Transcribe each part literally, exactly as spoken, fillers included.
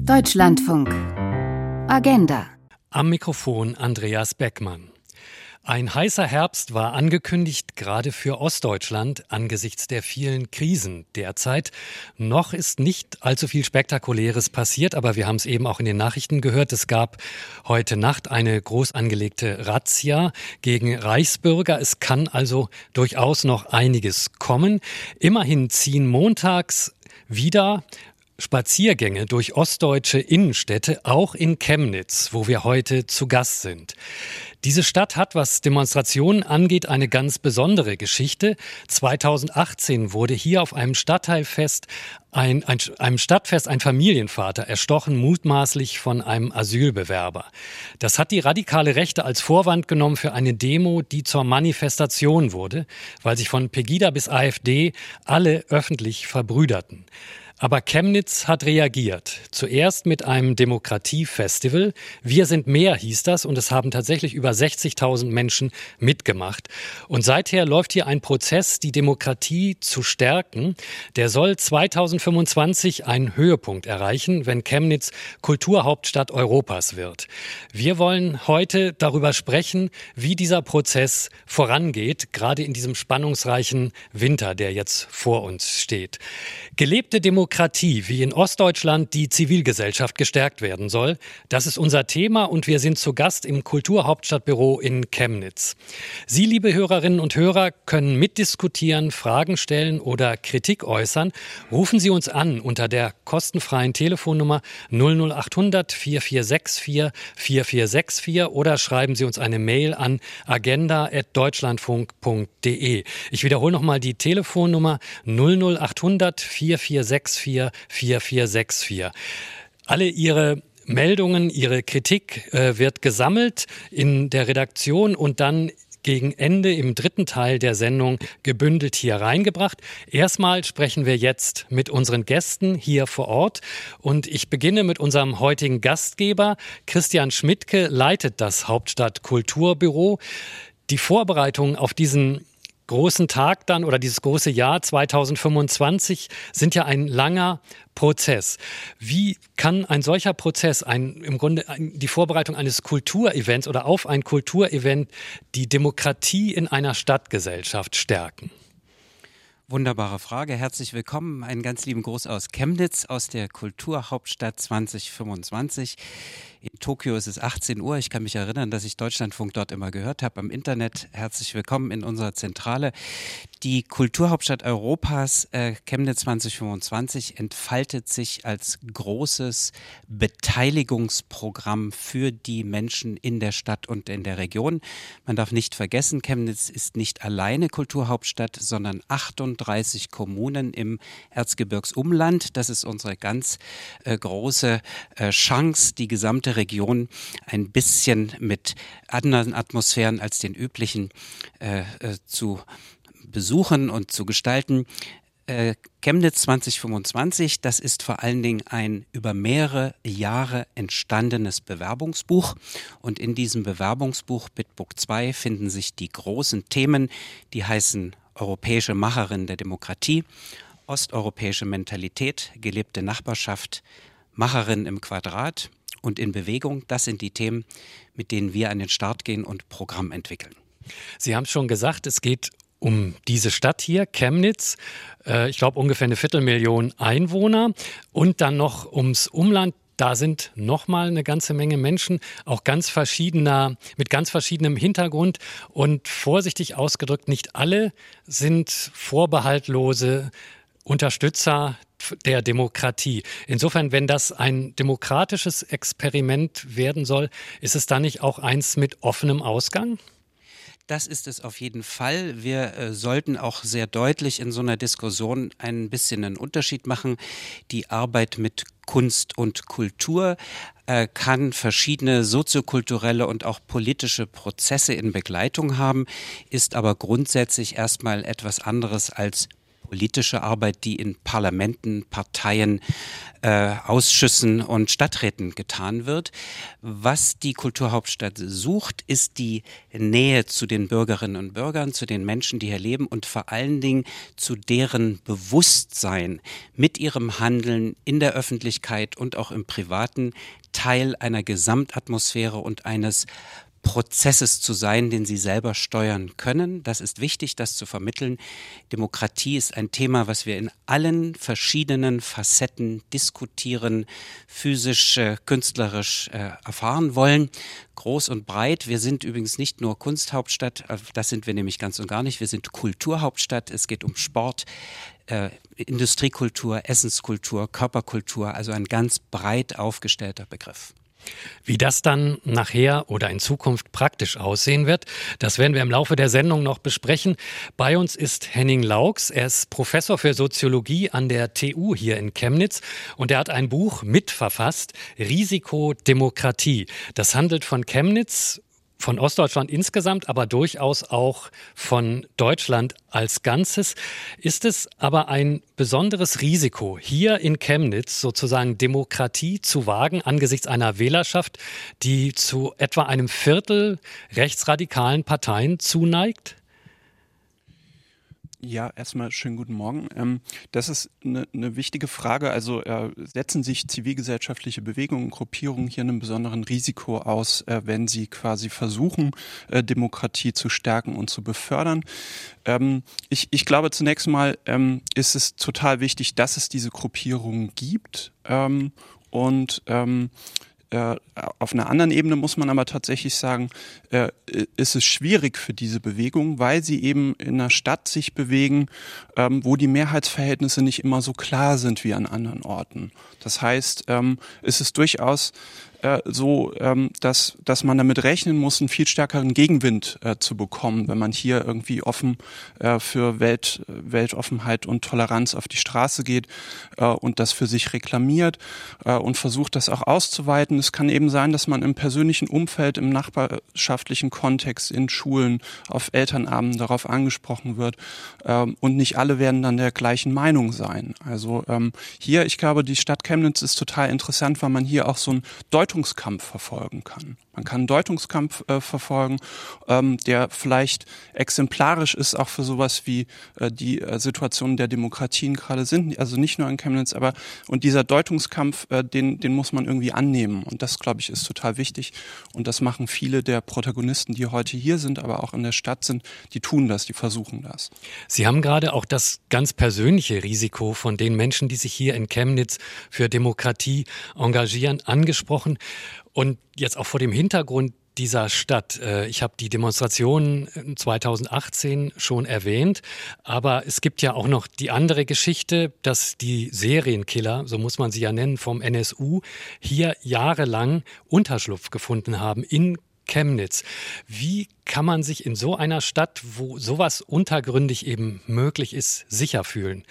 Deutschlandfunk. Agenda. Am Mikrofon Andreas Beckmann. Ein heißer Herbst war angekündigt, gerade für Ostdeutschland, angesichts der vielen Krisen derzeit. Noch ist nicht allzu viel Spektakuläres passiert, aber wir haben es eben auch in den Nachrichten gehört. Es gab heute Nacht eine groß angelegte Razzia gegen Reichsbürger. Es kann also durchaus noch einiges kommen. Immerhin ziehen montags wieder Spaziergänge durch ostdeutsche Innenstädte, auch in Chemnitz, wo wir heute zu Gast sind. Diese Stadt hat, was Demonstrationen angeht, eine ganz besondere Geschichte. zweitausendachtzehn wurde hier auf einem Stadtteilfest, ein, ein, einem Stadtfest ein Familienvater erstochen, mutmaßlich von einem Asylbewerber. Das hat die radikale Rechte als Vorwand genommen für eine Demo, die zur Manifestation wurde, weil sich von Pegida bis AfD alle öffentlich verbrüderten. Aber Chemnitz hat reagiert. Zuerst mit einem Demokratiefestival. Wir sind mehr hieß das und es haben tatsächlich über sechzigtausend Menschen mitgemacht. Und seither läuft hier ein Prozess, die Demokratie zu stärken. Der soll zweitausendfünfundzwanzig einen Höhepunkt erreichen, wenn Chemnitz Kulturhauptstadt Europas wird. Wir wollen heute darüber sprechen, wie dieser Prozess vorangeht, gerade in diesem spannungsreichen Winter, der jetzt vor uns steht. Gelebte Demokratie, wie in Ostdeutschland die Zivilgesellschaft gestärkt werden soll, das ist unser Thema und wir sind zu Gast im Kulturhauptstadtbüro in Chemnitz. Sie, liebe Hörerinnen und Hörer, können mitdiskutieren, Fragen stellen oder Kritik äußern. Rufen Sie uns an unter der kostenfreien Telefonnummer null null acht hundert vier vier sechs vier vier vier sechs vier oder schreiben Sie uns eine Mail an agenda at deutschlandfunk punkt de. Ich wiederhole nochmal die Telefonnummer null null acht hundert vier vier sechs vier vier vier sechs vier. Alle Ihre Meldungen, Ihre Kritik äh, wird gesammelt in der Redaktion und dann gegen Ende im dritten Teil der Sendung gebündelt hier reingebracht. Erstmal sprechen wir jetzt mit unseren Gästen hier vor Ort und ich beginne mit unserem heutigen Gastgeber. Christian Schmidtke leitet das Hauptstadtkulturbüro. Die Vorbereitungen auf diesen großen Tag dann oder dieses große Jahr zweitausendfünfundzwanzig sind ja ein langer Prozess. Wie kann ein solcher Prozess, ein, im Grunde ein, die Vorbereitung eines Kulturevents oder auf ein Kulturevent die Demokratie in einer Stadtgesellschaft stärken? Wunderbare Frage. Herzlich willkommen. Einen ganz lieben Gruß aus Chemnitz, aus der Kulturhauptstadt zweitausendfünfundzwanzig. In Tokio ist es achtzehn Uhr. Ich kann mich erinnern, dass ich Deutschlandfunk dort immer gehört habe am Internet. Herzlich willkommen in unserer Zentrale. Die Kulturhauptstadt Europas, äh, Chemnitz zweitausendfünfundzwanzig, entfaltet sich als großes Beteiligungsprogramm für die Menschen in der Stadt und in der Region. Man darf nicht vergessen, Chemnitz ist nicht alleine Kulturhauptstadt, sondern achtunddreißig Kommunen im Erzgebirgsumland. Das ist unsere ganz äh, große äh, Chance, die gesamte Region ein bisschen mit anderen Atmosphären als den üblichen äh, äh, zu besuchen und zu gestalten. Äh, Chemnitz zweitausendfünfundzwanzig, das ist vor allen Dingen ein über mehrere Jahre entstandenes Bewerbungsbuch. Und in diesem Bewerbungsbuch Bitbook zwei finden sich die großen Themen, die heißen Europäische Macherin der Demokratie, osteuropäische Mentalität, gelebte Nachbarschaft, Macherin im Quadrat und in Bewegung. Das sind die Themen, mit denen wir an den Start gehen und Programm entwickeln. Sie haben es schon gesagt, es geht um diese Stadt hier, Chemnitz. Äh, ich glaube ungefähr eine Viertelmillion Einwohner und dann noch ums Umland. Da sind nochmal eine ganze Menge Menschen, auch ganz verschiedener, mit ganz verschiedenem Hintergrund. Und vorsichtig ausgedrückt, nicht alle sind vorbehaltlose Unterstützer der Demokratie. Insofern, wenn das ein demokratisches Experiment werden soll, ist es dann nicht auch eins mit offenem Ausgang? Das ist es auf jeden Fall. Wir äh, sollten auch sehr deutlich in so einer Diskussion ein bisschen einen Unterschied machen. Die Arbeit mit Kunst und Kultur äh, kann verschiedene soziokulturelle und auch politische Prozesse in Begleitung haben, ist aber grundsätzlich erstmal etwas anderes als politische Arbeit, die in Parlamenten, Parteien, äh, Ausschüssen und Stadträten getan wird. Was die Kulturhauptstadt sucht, ist die Nähe zu den Bürgerinnen und Bürgern, zu den Menschen, die hier leben und vor allen Dingen zu deren Bewusstsein, mit ihrem Handeln in der Öffentlichkeit und auch im Privaten Teil einer Gesamtatmosphäre und eines Prozesses zu sein, den sie selber steuern können. Das ist wichtig, das zu vermitteln. Demokratie ist ein Thema, was wir in allen verschiedenen Facetten diskutieren, physisch, äh, künstlerisch äh, erfahren wollen. Groß und breit. Wir sind übrigens nicht nur Kunsthauptstadt, das sind wir nämlich ganz und gar nicht. Wir sind Kulturhauptstadt. Es geht um Sport, äh, Industriekultur, Essenskultur, Körperkultur, also ein ganz breit aufgestellter Begriff. Wie das dann nachher oder in Zukunft praktisch aussehen wird, das werden wir im Laufe der Sendung noch besprechen. Bei uns ist Henning Laux. Er ist Professor für Soziologie an der T U hier in Chemnitz und er hat ein Buch mitverfasst, Risiko Demokratie. Das handelt von Chemnitz, von Ostdeutschland insgesamt, aber durchaus auch von Deutschland als Ganzes. Ist es aber ein besonderes Risiko, hier in Chemnitz sozusagen Demokratie zu wagen angesichts einer Wählerschaft, die zu etwa einem Viertel rechtsradikalen Parteien zuneigt? Ja, erstmal schönen guten Morgen. Ähm, das ist eine, eine wichtige Frage. Also äh, setzen sich zivilgesellschaftliche Bewegungen, Gruppierungen hier einem besonderen Risiko aus, äh, wenn sie quasi versuchen, äh, Demokratie zu stärken und zu befördern? Ähm, ich, ich glaube, zunächst mal ähm, ist es total wichtig, dass es diese Gruppierungen gibt ähm, und ähm, auf einer anderen Ebene muss man aber tatsächlich sagen, äh, ist es schwierig für diese Bewegung, weil sie eben in einer Stadt sich bewegen, ähm, wo die Mehrheitsverhältnisse nicht immer so klar sind wie an anderen Orten. Das heißt, ähm, ist es durchaus äh, so, ähm, dass, dass man damit rechnen muss, einen viel stärkeren Gegenwind äh, zu bekommen, wenn man hier irgendwie offen äh, für Welt, Weltoffenheit und Toleranz auf die Straße geht äh, und das für sich reklamiert äh, und versucht, das auch auszuweiten. Es kann eben sein, dass man im persönlichen Umfeld, im nachbarschaftlichen Kontext, in Schulen, auf Elternabenden darauf angesprochen wird ähm, und nicht alle werden dann der gleichen Meinung sein. Also ähm, hier, ich glaube, die Stadt Chemnitz ist total interessant, weil man hier auch so einen Deutungskampf verfolgen kann. Man kann einen Deutungskampf äh, verfolgen, ähm, der vielleicht exemplarisch ist auch für sowas wie äh, die äh, Situationen der Demokratien gerade sind, also nicht nur in Chemnitz, aber und dieser Deutungskampf, äh, den, den muss man irgendwie annehmen und das, glaube ich, ist total wichtig und das machen viele der Protagonisten, die heute hier sind, aber auch in der Stadt sind, die tun das, die versuchen das. Sie haben gerade auch das ganz persönliche Risiko von den Menschen, die sich hier in Chemnitz für Demokratie engagieren, angesprochen. Und jetzt auch vor dem Hintergrund dieser Stadt. Ich habe die Demonstrationen zweitausendachtzehn schon erwähnt, aber es gibt ja auch noch die andere Geschichte, dass die Serienkiller, so muss man sie ja nennen, vom N S U hier jahrelang Unterschlupf gefunden haben in Chemnitz. Wie kann man sich in so einer Stadt, wo sowas untergründig eben möglich ist, sicher fühlen?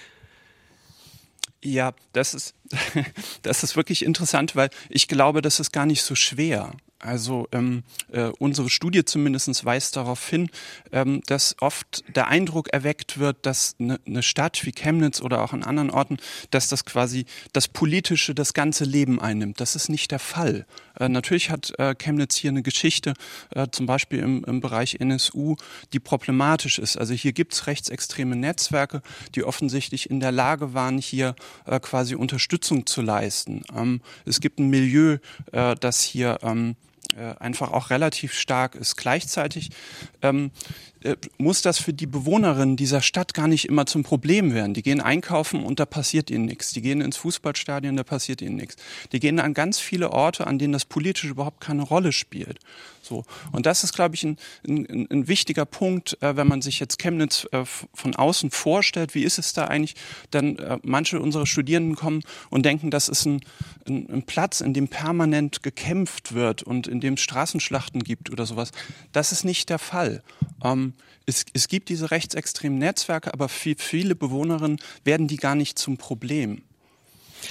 Ja, das ist, das ist wirklich interessant, weil ich glaube, das ist gar nicht so schwer. Also ähm, äh, unsere Studie zumindest weist darauf hin, ähm, dass oft der Eindruck erweckt wird, dass eine ne Stadt wie Chemnitz oder auch an anderen Orten, dass das quasi das Politische das ganze Leben einnimmt. Das ist nicht der Fall. Äh, natürlich hat äh, Chemnitz hier eine Geschichte, äh, zum Beispiel im, im Bereich N S U, die problematisch ist. Also hier gibt's rechtsextreme Netzwerke, die offensichtlich in der Lage waren, hier äh, quasi Unterstützung zu leisten. Ähm, es gibt ein Milieu, äh, das hier ähm, einfach auch relativ stark ist. Gleichzeitig ähm, äh, muss das für die Bewohnerinnen dieser Stadt gar nicht immer zum Problem werden. Die gehen einkaufen und da passiert ihnen nichts. Die gehen ins Fußballstadion, da passiert ihnen nichts. Die gehen an ganz viele Orte, an denen das Politische überhaupt keine Rolle spielt. So. Und das ist, glaube ich, ein, ein, ein wichtiger Punkt, äh, wenn man sich jetzt Chemnitz äh, von außen vorstellt. Wie ist es da eigentlich? Dann äh, manche unserer Studierenden kommen und denken, das ist ein, ein, ein Platz, in dem permanent gekämpft wird und in dem es Straßenschlachten gibt oder sowas. Das ist nicht der Fall. Ähm, es, es gibt diese rechtsextremen Netzwerke, aber für viele Bewohnerinnen werden die gar nicht zum Problem.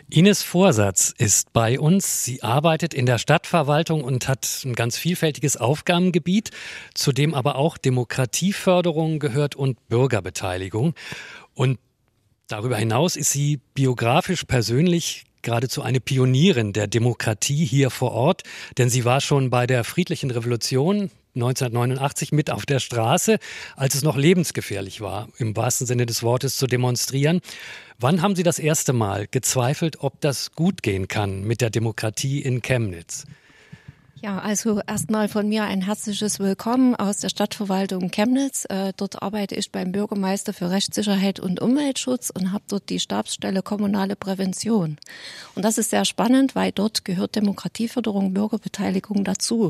Ines Vorsatz ist bei uns. Sie arbeitet in der Stadtverwaltung und hat ein ganz vielfältiges Aufgabengebiet, zu dem aber auch Demokratieförderung gehört und Bürgerbeteiligung. Und darüber hinaus ist sie biografisch persönlich geradezu eine Pionierin der Demokratie hier vor Ort, denn sie war schon bei der Friedlichen Revolution neunzehnhundertneunundachtzig mit auf der Straße, als es noch lebensgefährlich war, im wahrsten Sinne des Wortes zu demonstrieren. Wann haben Sie das erste Mal gezweifelt, ob das gut gehen kann mit der Demokratie in Chemnitz? Ja, also erstmal von mir ein herzliches Willkommen aus der Stadtverwaltung Chemnitz. Äh, dort arbeite ich beim Bürgermeister für Rechtssicherheit und Umweltschutz und habe dort die Stabsstelle Kommunale Prävention. Und das ist sehr spannend, weil dort gehört Demokratieförderung, Bürgerbeteiligung dazu.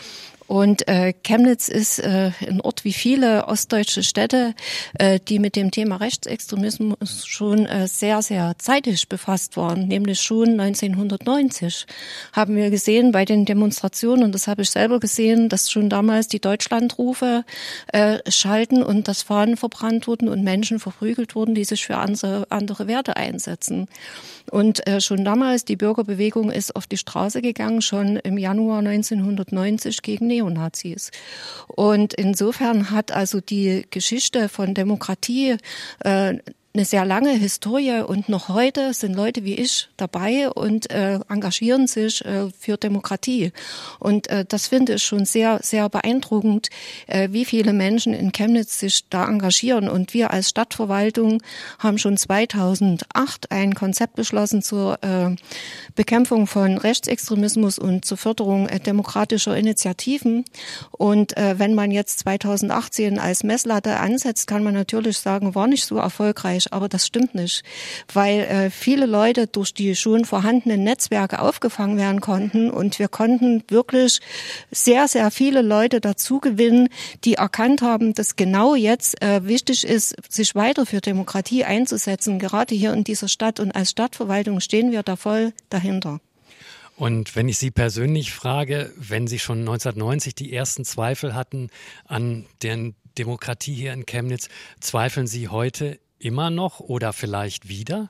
Und äh, Chemnitz ist äh, ein Ort wie viele ostdeutsche Städte, äh, die mit dem Thema Rechtsextremismus schon äh, sehr, sehr zeitig befasst waren. Nämlich schon neunzehnhundertneunzig haben wir gesehen bei den Demonstrationen, und das habe ich selber gesehen, dass schon damals die Deutschlandrufe äh, schalten und das Fahnen verbrannt wurden und Menschen verprügelt wurden, die sich für andere, andere Werte einsetzen. Und äh, schon damals, die Bürgerbewegung ist auf die Straße gegangen, schon im Januar neunzehnhundertneunzig gegen Neonazis. Und insofern hat also die Geschichte von Demokratie äh, eine sehr lange Historie und noch heute sind Leute wie ich dabei und äh, engagieren sich äh, für Demokratie. Und äh, das finde ich schon sehr, sehr beeindruckend, äh, wie viele Menschen in Chemnitz sich da engagieren. Und wir als Stadtverwaltung haben schon zweitausendacht ein Konzept beschlossen zur äh, Bekämpfung von Rechtsextremismus und zur Förderung äh, demokratischer Initiativen. Und äh, wenn man jetzt zweitausendachtzehn als Messlatte ansetzt, kann man natürlich sagen, war nicht so erfolgreich. Aber das stimmt nicht, weil äh, viele Leute durch die schon vorhandenen Netzwerke aufgefangen werden konnten und wir konnten wirklich sehr, sehr viele Leute dazu gewinnen, die erkannt haben, dass genau jetzt äh, wichtig ist, sich weiter für Demokratie einzusetzen, gerade hier in dieser Stadt. Und als Stadtverwaltung stehen wir da voll dahinter. Und wenn ich Sie persönlich frage, wenn Sie schon neunzehnhundertneunzig die ersten Zweifel hatten an der Demokratie hier in Chemnitz, zweifeln Sie heute immer noch oder vielleicht wieder?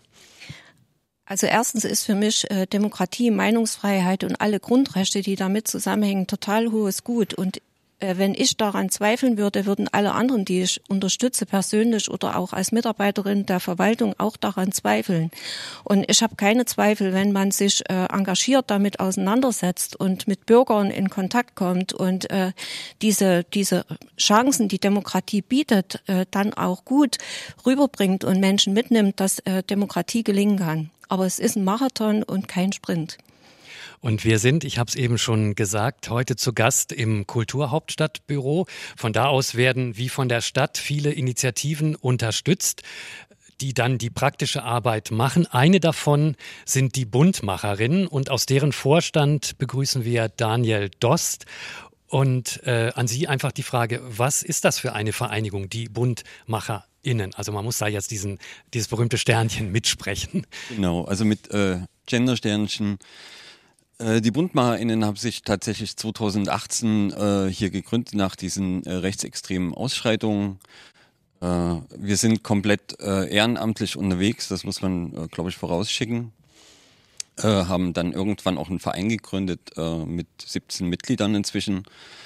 Also erstens ist für mich äh, Demokratie, Meinungsfreiheit und alle Grundrechte, die damit zusammenhängen, total hohes Gut. Und äh, wenn ich daran zweifeln würde, würden alle anderen, die ich unterstütze persönlich oder auch als Mitarbeiterin der Verwaltung, auch daran zweifeln. Und ich habe keine Zweifel, wenn man sich äh, engagiert, damit auseinandersetzt und mit Bürgern in Kontakt kommt und äh, diese diese Chancen, die Demokratie bietet, äh, dann auch gut rüberbringt und Menschen mitnimmt, dass äh, Demokratie gelingen kann. Aber es ist ein Marathon und kein Sprint. Und wir sind, ich habe es eben schon gesagt, heute zu Gast im Kulturhauptstadtbüro. Von da aus werden wie von der Stadt viele Initiativen unterstützt, die dann die praktische Arbeit machen. Eine davon sind die Buntmacherinnen und aus deren Vorstand begrüßen wir Daniel Dost. Und äh, an Sie einfach die Frage, was ist das für eine Vereinigung, die BuntmacherInnen? Also man muss da jetzt diesen, dieses berühmte Sternchen mitsprechen. Genau, also mit äh, Gendersternchen. Äh, die BuntmacherInnen haben sich tatsächlich zweitausendachtzehn äh, hier gegründet nach diesen äh, rechtsextremen Ausschreitungen. Äh, wir sind komplett äh, ehrenamtlich unterwegs, das muss man, äh, glaube ich, vorausschicken. Äh, haben dann irgendwann auch einen Verein gegründet äh, mit siebzehn Mitgliedern inzwischen.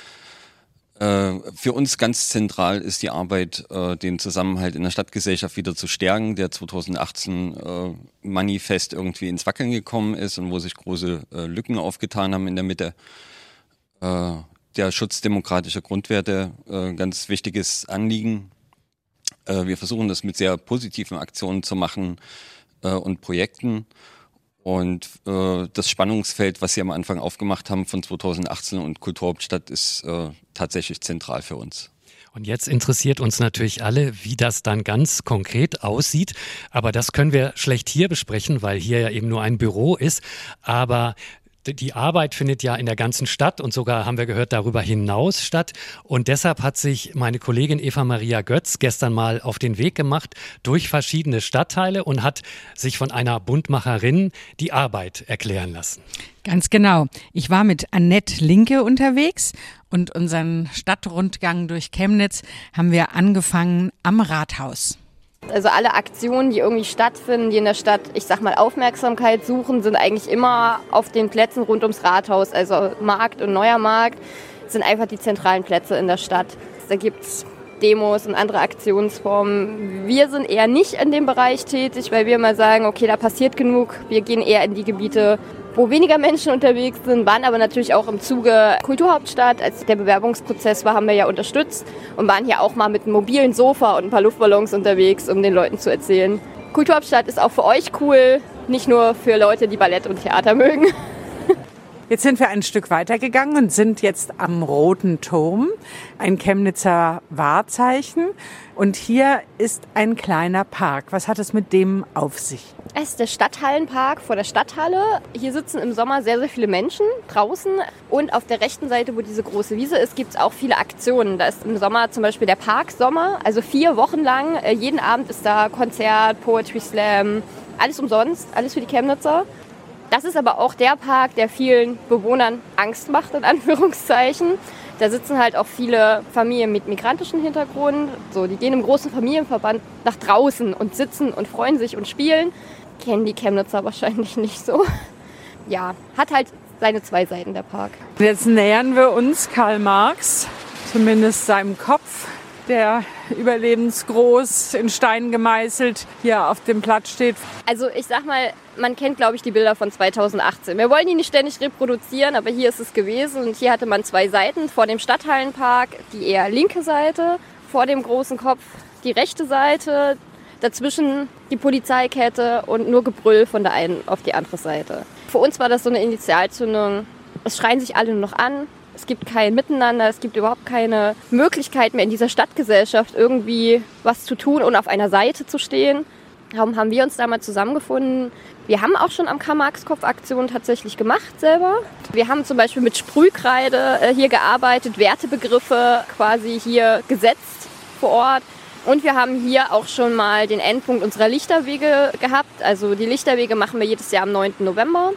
Äh, für uns ganz zentral ist die Arbeit, äh, den Zusammenhalt in der Stadtgesellschaft wieder zu stärken, der zweitausendachtzehn äh, manifest irgendwie ins Wackeln gekommen ist und wo sich große äh, Lücken aufgetan haben in der Mitte. Äh, der Schutz demokratischer Grundwerte, äh, ganz wichtiges Anliegen. Äh, wir versuchen das mit sehr positiven Aktionen zu machen äh, und Projekten. Und äh, das Spannungsfeld, was Sie am Anfang aufgemacht haben von zweitausendachtzehn und Kulturhauptstadt, ist äh, tatsächlich zentral für uns. Und jetzt interessiert uns natürlich alle, wie das dann ganz konkret aussieht. Aber das können wir schlecht hier besprechen, weil hier ja eben nur ein Büro ist. Aber die Arbeit findet ja in der ganzen Stadt und sogar, haben wir gehört, darüber hinaus statt. Und deshalb hat sich meine Kollegin Eva Maria Götz gestern mal auf den Weg gemacht durch verschiedene Stadtteile und hat sich von einer Buntmacherin die Arbeit erklären lassen. Ganz genau. Ich war mit Annette Linke unterwegs und unseren Stadtrundgang durch Chemnitz haben wir angefangen am Rathaus. Also alle Aktionen, die irgendwie stattfinden, die in der Stadt, ich sag mal, Aufmerksamkeit suchen, sind eigentlich immer auf den Plätzen rund ums Rathaus. Also Markt und Neuer Markt sind einfach die zentralen Plätze in der Stadt. Da gibt's Demos und andere Aktionsformen. Wir sind eher nicht in dem Bereich tätig, weil wir immer sagen, okay, da passiert genug. Wir gehen eher in die Gebiete, wo weniger Menschen unterwegs sind, waren aber natürlich auch im Zuge Kulturhauptstadt. Als der Bewerbungsprozess war, haben wir ja unterstützt und waren hier auch mal mit einem mobilen Sofa und ein paar Luftballons unterwegs, um den Leuten zu erzählen. Kulturhauptstadt ist auch für euch cool, nicht nur für Leute, die Ballett und Theater mögen. Jetzt sind wir ein Stück weitergegangen und sind jetzt am Roten Turm, ein Chemnitzer Wahrzeichen. Und hier ist ein kleiner Park. Was hat es mit dem auf sich? Es ist der Stadthallenpark vor der Stadthalle. Hier sitzen im Sommer sehr, sehr viele Menschen draußen. Und auf der rechten Seite, wo diese große Wiese ist, gibt es auch viele Aktionen. Da ist im Sommer zum Beispiel der Park Sommer, also vier Wochen lang. Jeden Abend ist da Konzert, Poetry Slam, alles umsonst, alles für die Chemnitzer. Das ist aber auch der Park, der vielen Bewohnern Angst macht, in Anführungszeichen. Da sitzen halt auch viele Familien mit migrantischem Hintergrund. So, die gehen im großen Familienverband nach draußen und sitzen und freuen sich und spielen. Kennen die Chemnitzer wahrscheinlich nicht so. Ja, hat halt seine zwei Seiten, der Park. Jetzt nähern wir uns Karl Marx, zumindest seinem Kopf, der überlebensgroß in Stein gemeißelt hier auf dem Platz steht. Also ich sag mal, man kennt, glaube ich, die Bilder von zweitausendachtzehn. Wir wollen die nicht ständig reproduzieren, aber hier ist es gewesen. Und hier hatte man zwei Seiten. Vor dem Stadthallenpark die eher linke Seite, vor dem großen Kopf die rechte Seite, dazwischen die Polizeikette und nur Gebrüll von der einen auf die andere Seite. Für uns war das so eine Initialzündung. Es schreien sich alle nur noch an. Es gibt kein Miteinander, es gibt überhaupt keine Möglichkeit mehr in dieser Stadtgesellschaft irgendwie was zu tun und auf einer Seite zu stehen. Darum haben wir uns da mal zusammengefunden. Wir haben auch schon am Karl-Marx-Kopf-Aktion tatsächlich gemacht selber. Wir haben zum Beispiel mit Sprühkreide hier gearbeitet, Wertebegriffe quasi hier gesetzt vor Ort. Und wir haben hier auch schon mal den Endpunkt unserer Lichterwege gehabt. Also die Lichterwege machen wir jedes Jahr am neunten November.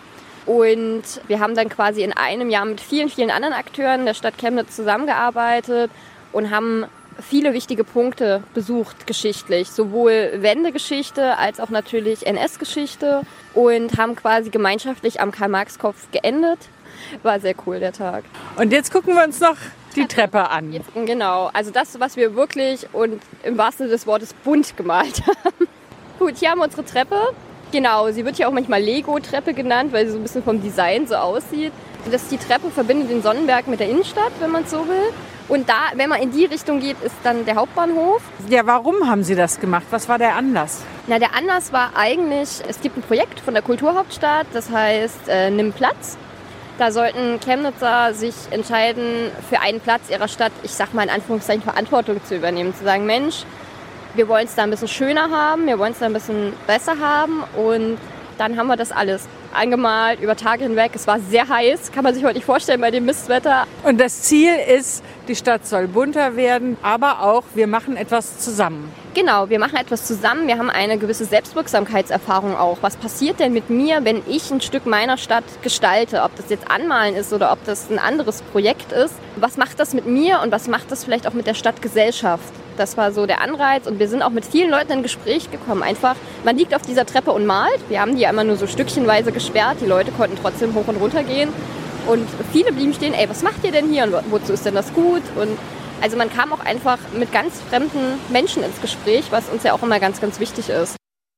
Und wir haben dann quasi in einem Jahr mit vielen, vielen anderen Akteuren der Stadt Chemnitz zusammengearbeitet und haben viele wichtige Punkte besucht geschichtlich. Sowohl Wendegeschichte als auch natürlich N S-Geschichte und haben quasi gemeinschaftlich am Karl-Marx-Kopf geendet. War sehr cool, der Tag. Und jetzt gucken wir uns noch die Treppe an. Jetzt, genau, also das, was wir wirklich und im wahrsten Sinne des Wortes bunt gemalt haben. Gut, hier haben wir unsere Treppe. Genau, sie wird ja auch manchmal Lego-Treppe genannt, weil sie so ein bisschen vom Design so aussieht. Das, die Treppe verbindet den Sonnenberg mit der Innenstadt, wenn man so will. Und da, wenn man in die Richtung geht, ist dann der Hauptbahnhof. Ja, warum haben Sie das gemacht? Was war der Anlass? Na, der Anlass war eigentlich, es gibt ein Projekt von der Kulturhauptstadt, das heißt äh, Nimm Platz. Da sollten Chemnitzer sich entscheiden, für einen Platz ihrer Stadt, ich sag mal in Anführungszeichen, Verantwortung zu übernehmen. Zu sagen, Mensch, wir wollen es da ein bisschen schöner haben, wir wollen es da ein bisschen besser haben. Und dann haben wir das alles angemalt über Tage hinweg. Es war sehr heiß, kann man sich heute nicht vorstellen bei dem Mistwetter. Und das Ziel ist, die Stadt soll bunter werden, aber auch, wir machen etwas zusammen. Genau, wir machen etwas zusammen. Wir haben eine gewisse Selbstwirksamkeitserfahrung auch. Was passiert denn mit mir, wenn ich ein Stück meiner Stadt gestalte? Ob das jetzt Anmalen ist oder ob das ein anderes Projekt ist. Was macht das mit mir und was macht das vielleicht auch mit der Stadtgesellschaft? Das war so der Anreiz und wir sind auch mit vielen Leuten in Gespräch gekommen. Einfach, man liegt auf dieser Treppe und malt. Wir haben die ja immer nur so stückchenweise gesperrt. Die Leute konnten trotzdem hoch und runter gehen. Und viele blieben stehen, ey, was macht ihr denn hier und wozu ist denn das gut? Und also man kam auch einfach mit ganz fremden Menschen ins Gespräch, was uns ja auch immer ganz, ganz wichtig ist.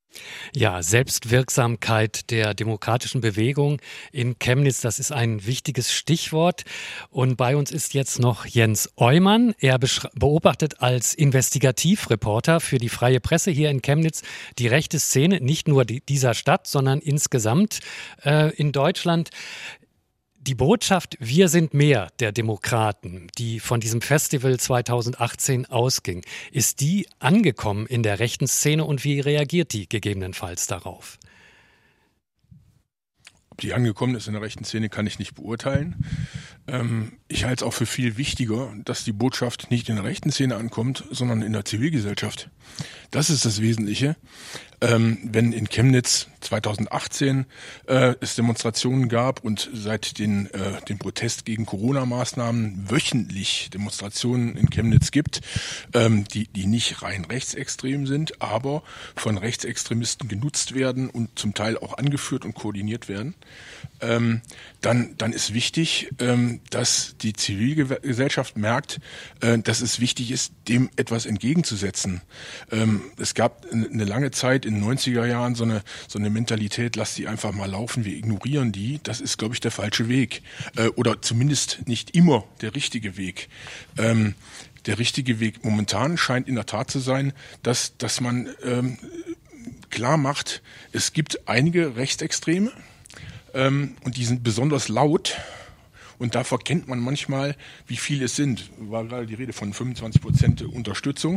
Ja, Selbstwirksamkeit der demokratischen Bewegung in Chemnitz, das ist ein wichtiges Stichwort. Und bei uns ist jetzt noch Jens Eumann. Er beobachtet als Investigativreporter für die Freie Presse hier in Chemnitz die rechte Szene, nicht nur die, dieser Stadt, sondern insgesamt äh, in Deutschland. Die Botschaft "Wir sind mehr" der Demokraten, die von diesem Festival zweitausendachtzehn ausging, ist die angekommen in der rechten Szene und wie reagiert die gegebenenfalls darauf? Ob die angekommen ist in der rechten Szene, kann ich nicht beurteilen. Ähm, ich halte es auch für viel wichtiger, dass die Botschaft nicht in der rechten Szene ankommt, sondern in der Zivilgesellschaft. Das ist das Wesentliche. ähm, wenn in Chemnitz zweitausendachtzehn äh, es Demonstrationen gab und seit den, äh, dem Protest gegen Corona-Maßnahmen wöchentlich Demonstrationen in Chemnitz gibt, ähm, die, die nicht rein rechtsextrem sind, aber von Rechtsextremisten genutzt werden und zum Teil auch angeführt und koordiniert werden, ähm, dann, dann ist wichtig, ähm, dass die Zivilgesellschaft merkt, äh, dass es wichtig ist, dem etwas entgegenzusetzen. Ähm, es gab eine lange Zeit in den neunziger Jahren so eine, so eine Mentalität, lass die einfach mal laufen, wir ignorieren die. Das ist, glaube ich, der falsche Weg. Äh, oder zumindest nicht immer der richtige Weg. Ähm, der richtige Weg momentan scheint in der Tat zu sein, dass, dass man ähm, klar macht, es gibt einige Rechtsextreme, ähm, und die sind besonders laut. Und da verkennt man manchmal, wie viele es sind. War gerade die Rede von fünfundzwanzig Prozent Unterstützung.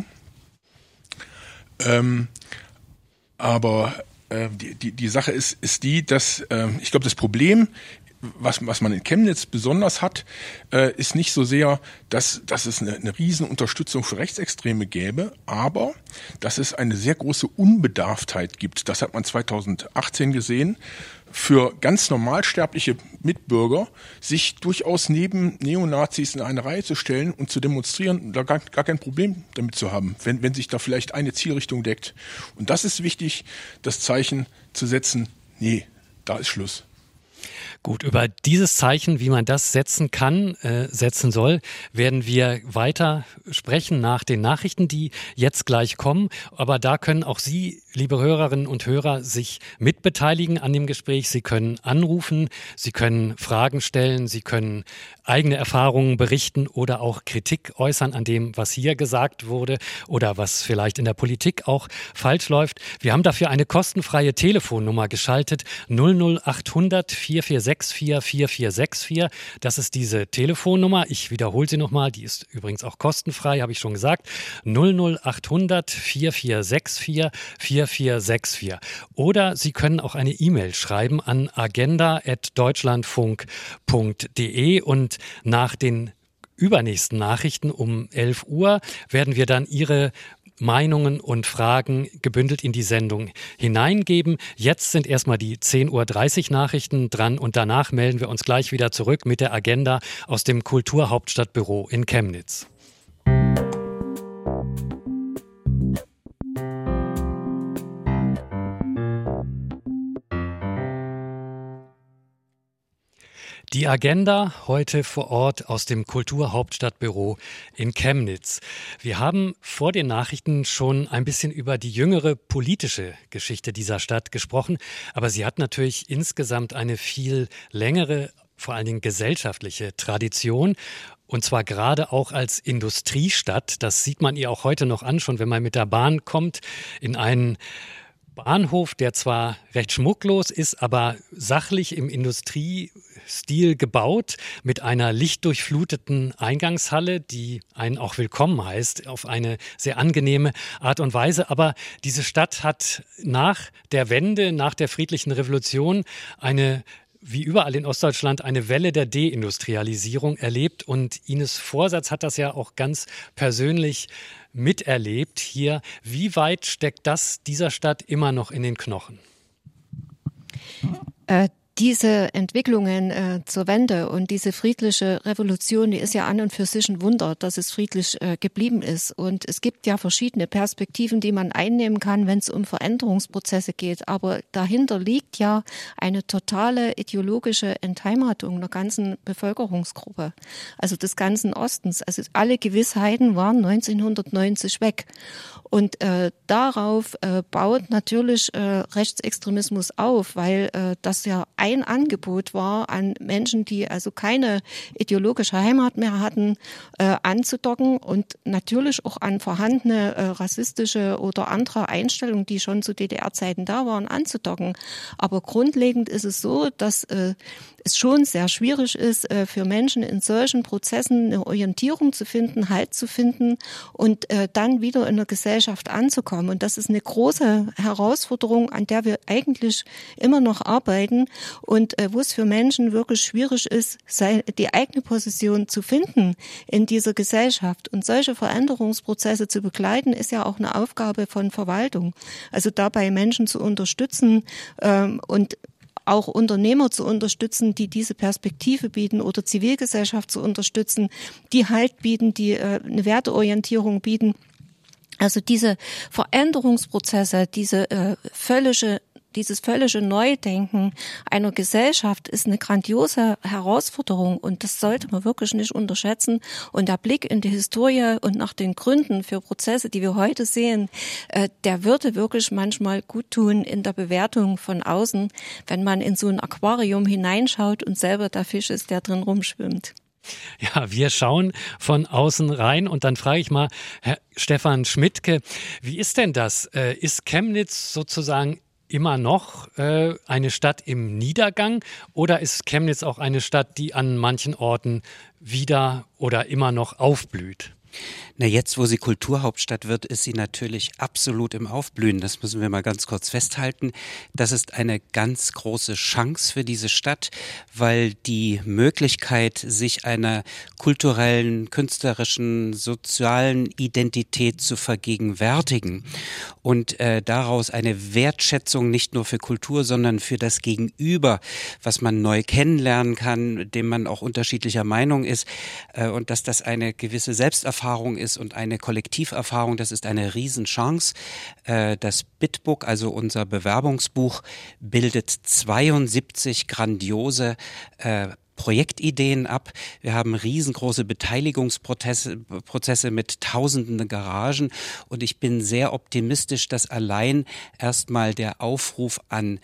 Ähm, aber äh, die, die, die Sache ist, ist die, dass äh, ich glaube, das Problem, was, was man in Chemnitz besonders hat, äh, ist nicht so sehr, dass, dass es eine, eine riesen Unterstützung für Rechtsextreme gäbe, aber dass es eine sehr große Unbedarftheit gibt. Das hat man zweitausendachtzehn gesehen. Für ganz normalsterbliche Mitbürger, sich durchaus neben Neonazis in eine Reihe zu stellen und zu demonstrieren, da gar, gar kein Problem damit zu haben, wenn, wenn sich da vielleicht eine Zielrichtung deckt. Und das ist wichtig, das Zeichen zu setzen, nee, da ist Schluss. Gut, über dieses Zeichen, wie man das setzen kann, äh, setzen soll, werden wir weiter sprechen nach den Nachrichten, die jetzt gleich kommen. Aber da können auch Sie, liebe Hörerinnen und Hörer, sich mitbeteiligen an dem Gespräch. Sie können anrufen, Sie können Fragen stellen, Sie können eigene Erfahrungen berichten oder auch Kritik äußern an dem, was hier gesagt wurde oder was vielleicht in der Politik auch falsch läuft. Wir haben dafür eine kostenfreie Telefonnummer geschaltet, null null achthundert vier vier sechs vier vier vier sechs vier. Das ist diese Telefonnummer. Ich wiederhole sie nochmal. Die ist übrigens auch kostenfrei, habe ich schon gesagt. null null achthundert vier vier sechs vier vier vier sechs vier. Oder Sie können auch eine E-Mail schreiben an agenda at deutschlandfunk punkt de und nach den übernächsten Nachrichten um elf Uhr werden wir dann Ihre Meinungen und Fragen gebündelt in die Sendung hineingeben. Jetzt sind erstmal die zehn Uhr dreißig Nachrichten dran und danach melden wir uns gleich wieder zurück mit der Agenda aus dem Kulturhauptstadtbüro in Chemnitz. Die Agenda heute vor Ort aus dem Kulturhauptstadtbüro in Chemnitz. Wir haben vor den Nachrichten schon ein bisschen über die jüngere politische Geschichte dieser Stadt gesprochen, aber sie hat natürlich insgesamt eine viel längere, vor allen Dingen gesellschaftliche Tradition. Und zwar gerade auch als Industriestadt. Das sieht man ihr auch heute noch an, schon wenn man mit der Bahn kommt, in einen Bahnhof, der zwar recht schmucklos ist, aber sachlich im Industriestil gebaut, mit einer lichtdurchfluteten Eingangshalle, die einen auch willkommen heißt, auf eine sehr angenehme Art und Weise. Aber diese Stadt hat nach der Wende, nach der friedlichen Revolution eine, wie überall in Ostdeutschland, eine Welle der Deindustrialisierung erlebt. Und Ines Vorsatz hat das ja auch ganz persönlich miterlebt hier. Wie weit steckt das dieser Stadt immer noch in den Knochen? Äh, diese Entwicklungen äh, zur Wende und diese friedliche Revolution, die ist ja an und für sich ein Wunder, dass es friedlich äh, geblieben ist. Und es gibt ja verschiedene Perspektiven, die man einnehmen kann, wenn es um Veränderungsprozesse geht. Aber dahinter liegt ja eine totale ideologische Entheimatung der ganzen Bevölkerungsgruppe, also des ganzen Ostens. Also alle Gewissheiten waren neunzehnhundertneunzig weg. Und äh, darauf äh, baut natürlich äh, Rechtsextremismus auf, weil äh, das ja ein Angebot war an Menschen, die also keine ideologische Heimat mehr hatten, äh, anzudocken und natürlich auch an vorhandene äh, rassistische oder andere Einstellungen, die schon zu D D R-Zeiten da waren, anzudocken. Aber grundlegend ist es so, dass äh, es schon sehr schwierig ist, äh, für Menschen in solchen Prozessen eine Orientierung zu finden, Halt zu finden und äh, dann wieder in der Gesellschaft anzukommen. Und das ist eine große Herausforderung, an der wir eigentlich immer noch arbeiten. und äh, wo es für Menschen wirklich schwierig ist, sei, die eigene Position zu finden in dieser Gesellschaft. Und solche Veränderungsprozesse zu begleiten, ist ja auch eine Aufgabe von Verwaltung. Also dabei Menschen zu unterstützen ähm, und auch Unternehmer zu unterstützen, die diese Perspektive bieten, oder Zivilgesellschaft zu unterstützen, die Halt bieten, die äh, eine Werteorientierung bieten. Also diese Veränderungsprozesse, diese äh, völlige Dieses völlige Neudenken einer Gesellschaft ist eine grandiose Herausforderung, und das sollte man wirklich nicht unterschätzen. Und der Blick in die Historie und nach den Gründen für Prozesse, die wir heute sehen, äh, der würde wirklich manchmal gut tun in der Bewertung von außen, wenn man in so ein Aquarium hineinschaut und selber der Fisch ist, der drin rumschwimmt. Ja, wir schauen von außen rein, und dann frage ich mal Herr Stefan Schmidtke, wie ist denn das? Äh, ist Chemnitz sozusagen immer noch äh, eine Stadt im Niedergang, oder ist Chemnitz auch eine Stadt, die an manchen Orten wieder oder immer noch aufblüht? Na, jetzt, wo sie Kulturhauptstadt wird, ist sie natürlich absolut im Aufblühen. Das müssen wir mal ganz kurz festhalten. Das ist eine ganz große Chance für diese Stadt, weil die Möglichkeit, sich einer kulturellen, künstlerischen, sozialen Identität zu vergegenwärtigen und äh, daraus eine Wertschätzung nicht nur für Kultur, sondern für das Gegenüber, was man neu kennenlernen kann, dem man auch unterschiedlicher Meinung ist, äh, und dass das eine gewisse Selbsterfahrung ist und eine Kollektiverfahrung, das ist eine Riesenchance. Das Bitbook, also unser Bewerbungsbuch, bildet zweiundsiebzig grandiose äh, Projektideen ab. Wir haben riesengroße Beteiligungsprozesse Prozesse mit tausenden Garagen, und ich bin sehr optimistisch, dass allein erstmal der Aufruf an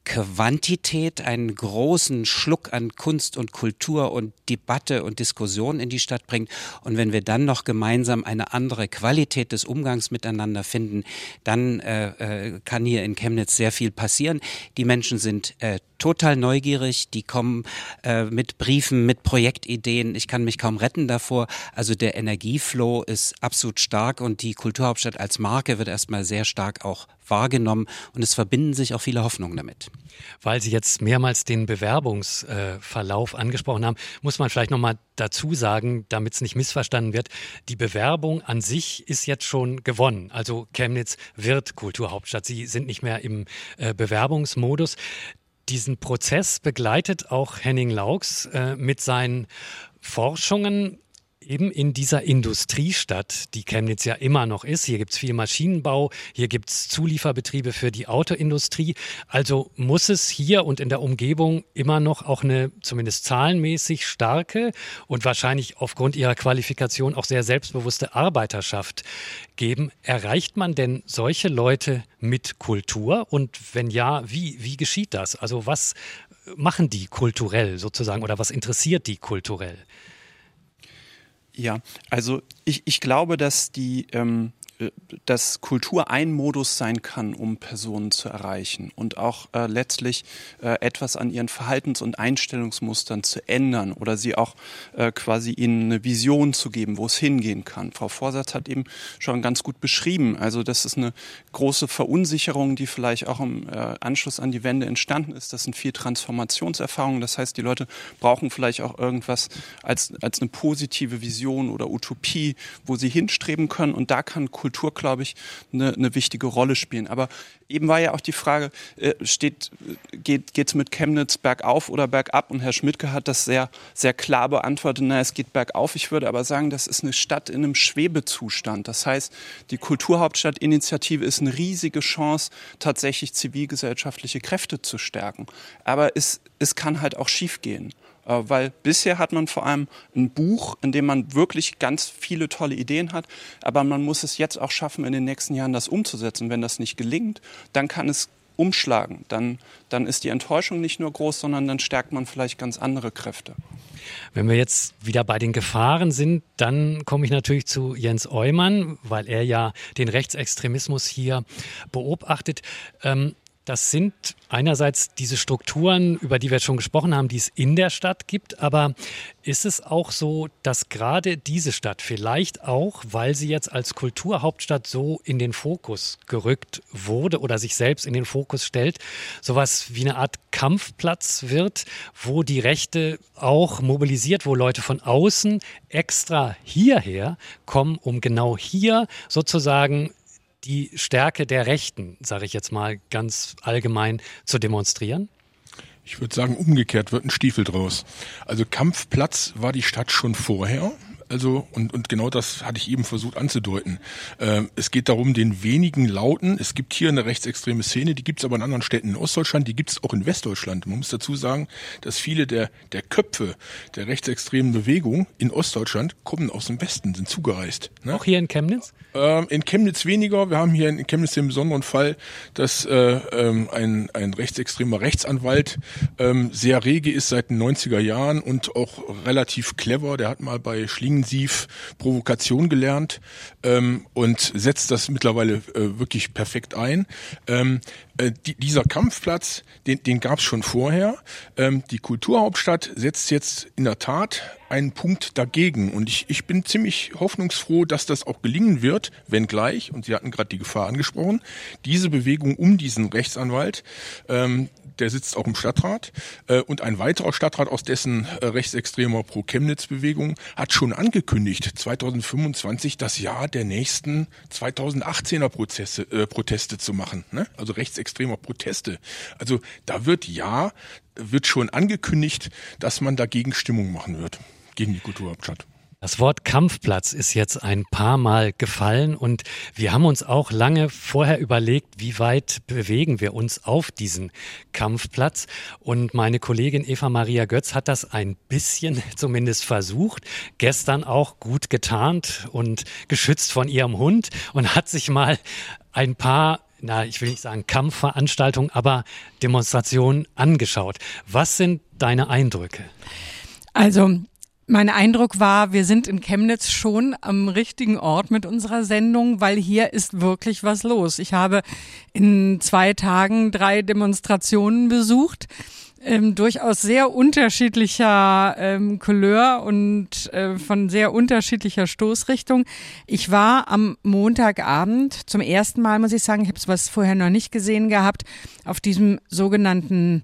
Quantität, einen großen Schluck an Kunst und Kultur und Debatte und Diskussion in die Stadt bringt. Und wenn wir dann noch gemeinsam eine andere Qualität des Umgangs miteinander finden, dann äh, äh, kann hier in Chemnitz sehr viel passieren. Die Menschen sind äh, total neugierig, die kommen äh, mit Briefen, mit Projektideen. Ich kann mich kaum retten davor. Also der Energieflow ist absolut stark, und die Kulturhauptstadt als Marke wird erstmal sehr stark auch wahrgenommen, und es verbinden sich auch viele Hoffnungen damit. Weil Sie jetzt mehrmals den Bewerbungsverlauf äh, angesprochen haben, muss man vielleicht nochmal dazu sagen, damit es nicht missverstanden wird, die Bewerbung an sich ist jetzt schon gewonnen. Also Chemnitz wird Kulturhauptstadt. Sie sind nicht mehr im äh, Bewerbungsmodus. Diesen Prozess begleitet auch Henning Laux äh, mit seinen Forschungen eben in dieser Industriestadt, die Chemnitz ja immer noch ist. Hier gibt es viel Maschinenbau, hier gibt es Zulieferbetriebe für die Autoindustrie. Also muss es hier und in der Umgebung immer noch auch eine zumindest zahlenmäßig starke und wahrscheinlich aufgrund ihrer Qualifikation auch sehr selbstbewusste Arbeiterschaft geben. Erreicht man denn solche Leute mit Kultur? Und wenn ja, wie, wie geschieht das? Also was machen die kulturell sozusagen, oder was interessiert die kulturell? Ja, also ich, ich glaube, dass die ähm, dass Kultur ein Modus sein kann, um Personen zu erreichen und auch äh, letztlich äh, etwas an ihren Verhaltens- und Einstellungsmustern zu ändern oder sie auch äh, quasi ihnen eine Vision zu geben, wo es hingehen kann. Frau Vorsatz hat eben schon ganz gut beschrieben, also das ist eine große Verunsicherung, die vielleicht auch im äh, Anschluss an die Wende entstanden ist. Das sind viel Transformationserfahrungen, das heißt, die Leute brauchen vielleicht auch irgendwas als, als eine positive Vision oder Utopie, wo sie hinstreben können, und da kann Kultur Kultur, glaube ich, eine, eine wichtige Rolle spielen. Aber eben war ja auch die Frage, äh, steht, geht es mit Chemnitz bergauf oder bergab? Und Herr Schmidtke hat das sehr, sehr klar beantwortet, na, es geht bergauf. Ich würde aber sagen, das ist eine Stadt in einem Schwebezustand. Das heißt, die Kulturhauptstadt-Initiative ist eine riesige Chance, tatsächlich zivilgesellschaftliche Kräfte zu stärken. Aber es, es kann halt auch schiefgehen. Weil bisher hat man vor allem ein Buch, in dem man wirklich ganz viele tolle Ideen hat, aber man muss es jetzt auch schaffen, in den nächsten Jahren das umzusetzen. Wenn das nicht gelingt, dann kann es umschlagen. Dann, dann ist die Enttäuschung nicht nur groß, sondern dann stärkt man vielleicht ganz andere Kräfte. Wenn wir jetzt wieder bei den Gefahren sind, dann komme ich natürlich zu Jens Eumann, weil er ja den Rechtsextremismus hier beobachtet. Ähm, Das sind einerseits diese Strukturen, über die wir jetzt schon gesprochen haben, die es in der Stadt gibt. Aber ist es auch so, dass gerade diese Stadt vielleicht auch, weil sie jetzt als Kulturhauptstadt so in den Fokus gerückt wurde oder sich selbst in den Fokus stellt, sowas wie eine Art Kampfplatz wird, wo die Rechte auch mobilisiert, wo Leute von außen extra hierher kommen, um genau hier sozusagen die Stärke der Rechten, sage ich jetzt mal ganz allgemein, zu demonstrieren? Ich würde sagen, umgekehrt wird ein Stiefel draus. Also Kampfplatz war die Stadt schon vorher. Also, und, und genau das hatte ich eben versucht anzudeuten. Ähm, es geht darum, den wenigen Lauten, es gibt hier eine rechtsextreme Szene, die gibt es aber in anderen Städten in Ostdeutschland, die gibt es auch in Westdeutschland. Man muss dazu sagen, dass viele der, der Köpfe der rechtsextremen Bewegung in Ostdeutschland kommen aus dem Westen, sind zugereist. Ne? Auch hier in Chemnitz? Ähm, in Chemnitz weniger. Wir haben hier in Chemnitz den besonderen Fall, dass äh, ähm, ein, ein rechtsextremer Rechtsanwalt ähm, sehr rege ist seit den neunziger Jahren und auch relativ clever. Der hat mal bei Schlingen Provokation gelernt ähm, und setzt das mittlerweile äh, wirklich perfekt ein. Ähm, äh, die, dieser Kampfplatz, den, den gab es schon vorher. Ähm, die Kulturhauptstadt setzt jetzt in der Tat einen Punkt dagegen. Und ich, ich bin ziemlich hoffnungsfroh, dass das auch gelingen wird, wenngleich, und Sie hatten gerade die Gefahr angesprochen, diese Bewegung um diesen Rechtsanwalt, ähm, der sitzt auch im Stadtrat, äh, und ein weiterer Stadtrat aus dessen äh, rechtsextremer Pro-Chemnitz-Bewegung hat schon angekündigt, zwanzig fünfundzwanzig das Jahr der nächsten zweitausendachtzehner Prozesse, äh, Proteste zu machen, ne? Also rechtsextremer Proteste. Also da wird ja, wird schon angekündigt, dass man dagegen Stimmung machen wird, gegen die Kulturhauptstadt. Das Wort Kampfplatz ist jetzt ein paar Mal gefallen und wir haben uns auch lange vorher überlegt, wie weit bewegen wir uns auf diesen Kampfplatz. Und meine Kollegin Eva Maria Götz hat das ein bisschen zumindest versucht, gestern auch gut getarnt und geschützt von ihrem Hund und hat sich mal ein paar, na, ich will nicht sagen Kampfveranstaltungen, aber Demonstrationen angeschaut. Was sind deine Eindrücke? Also, mein Eindruck war, wir sind in Chemnitz schon am richtigen Ort mit unserer Sendung, weil hier ist wirklich was los. Ich habe in zwei Tagen drei Demonstrationen besucht, ähm, durchaus sehr unterschiedlicher ähm, Couleur und äh, von sehr unterschiedlicher Stoßrichtung. Ich war am Montagabend zum ersten Mal, muss ich sagen, ich habe sowas vorher noch nicht gesehen gehabt, auf diesem sogenannten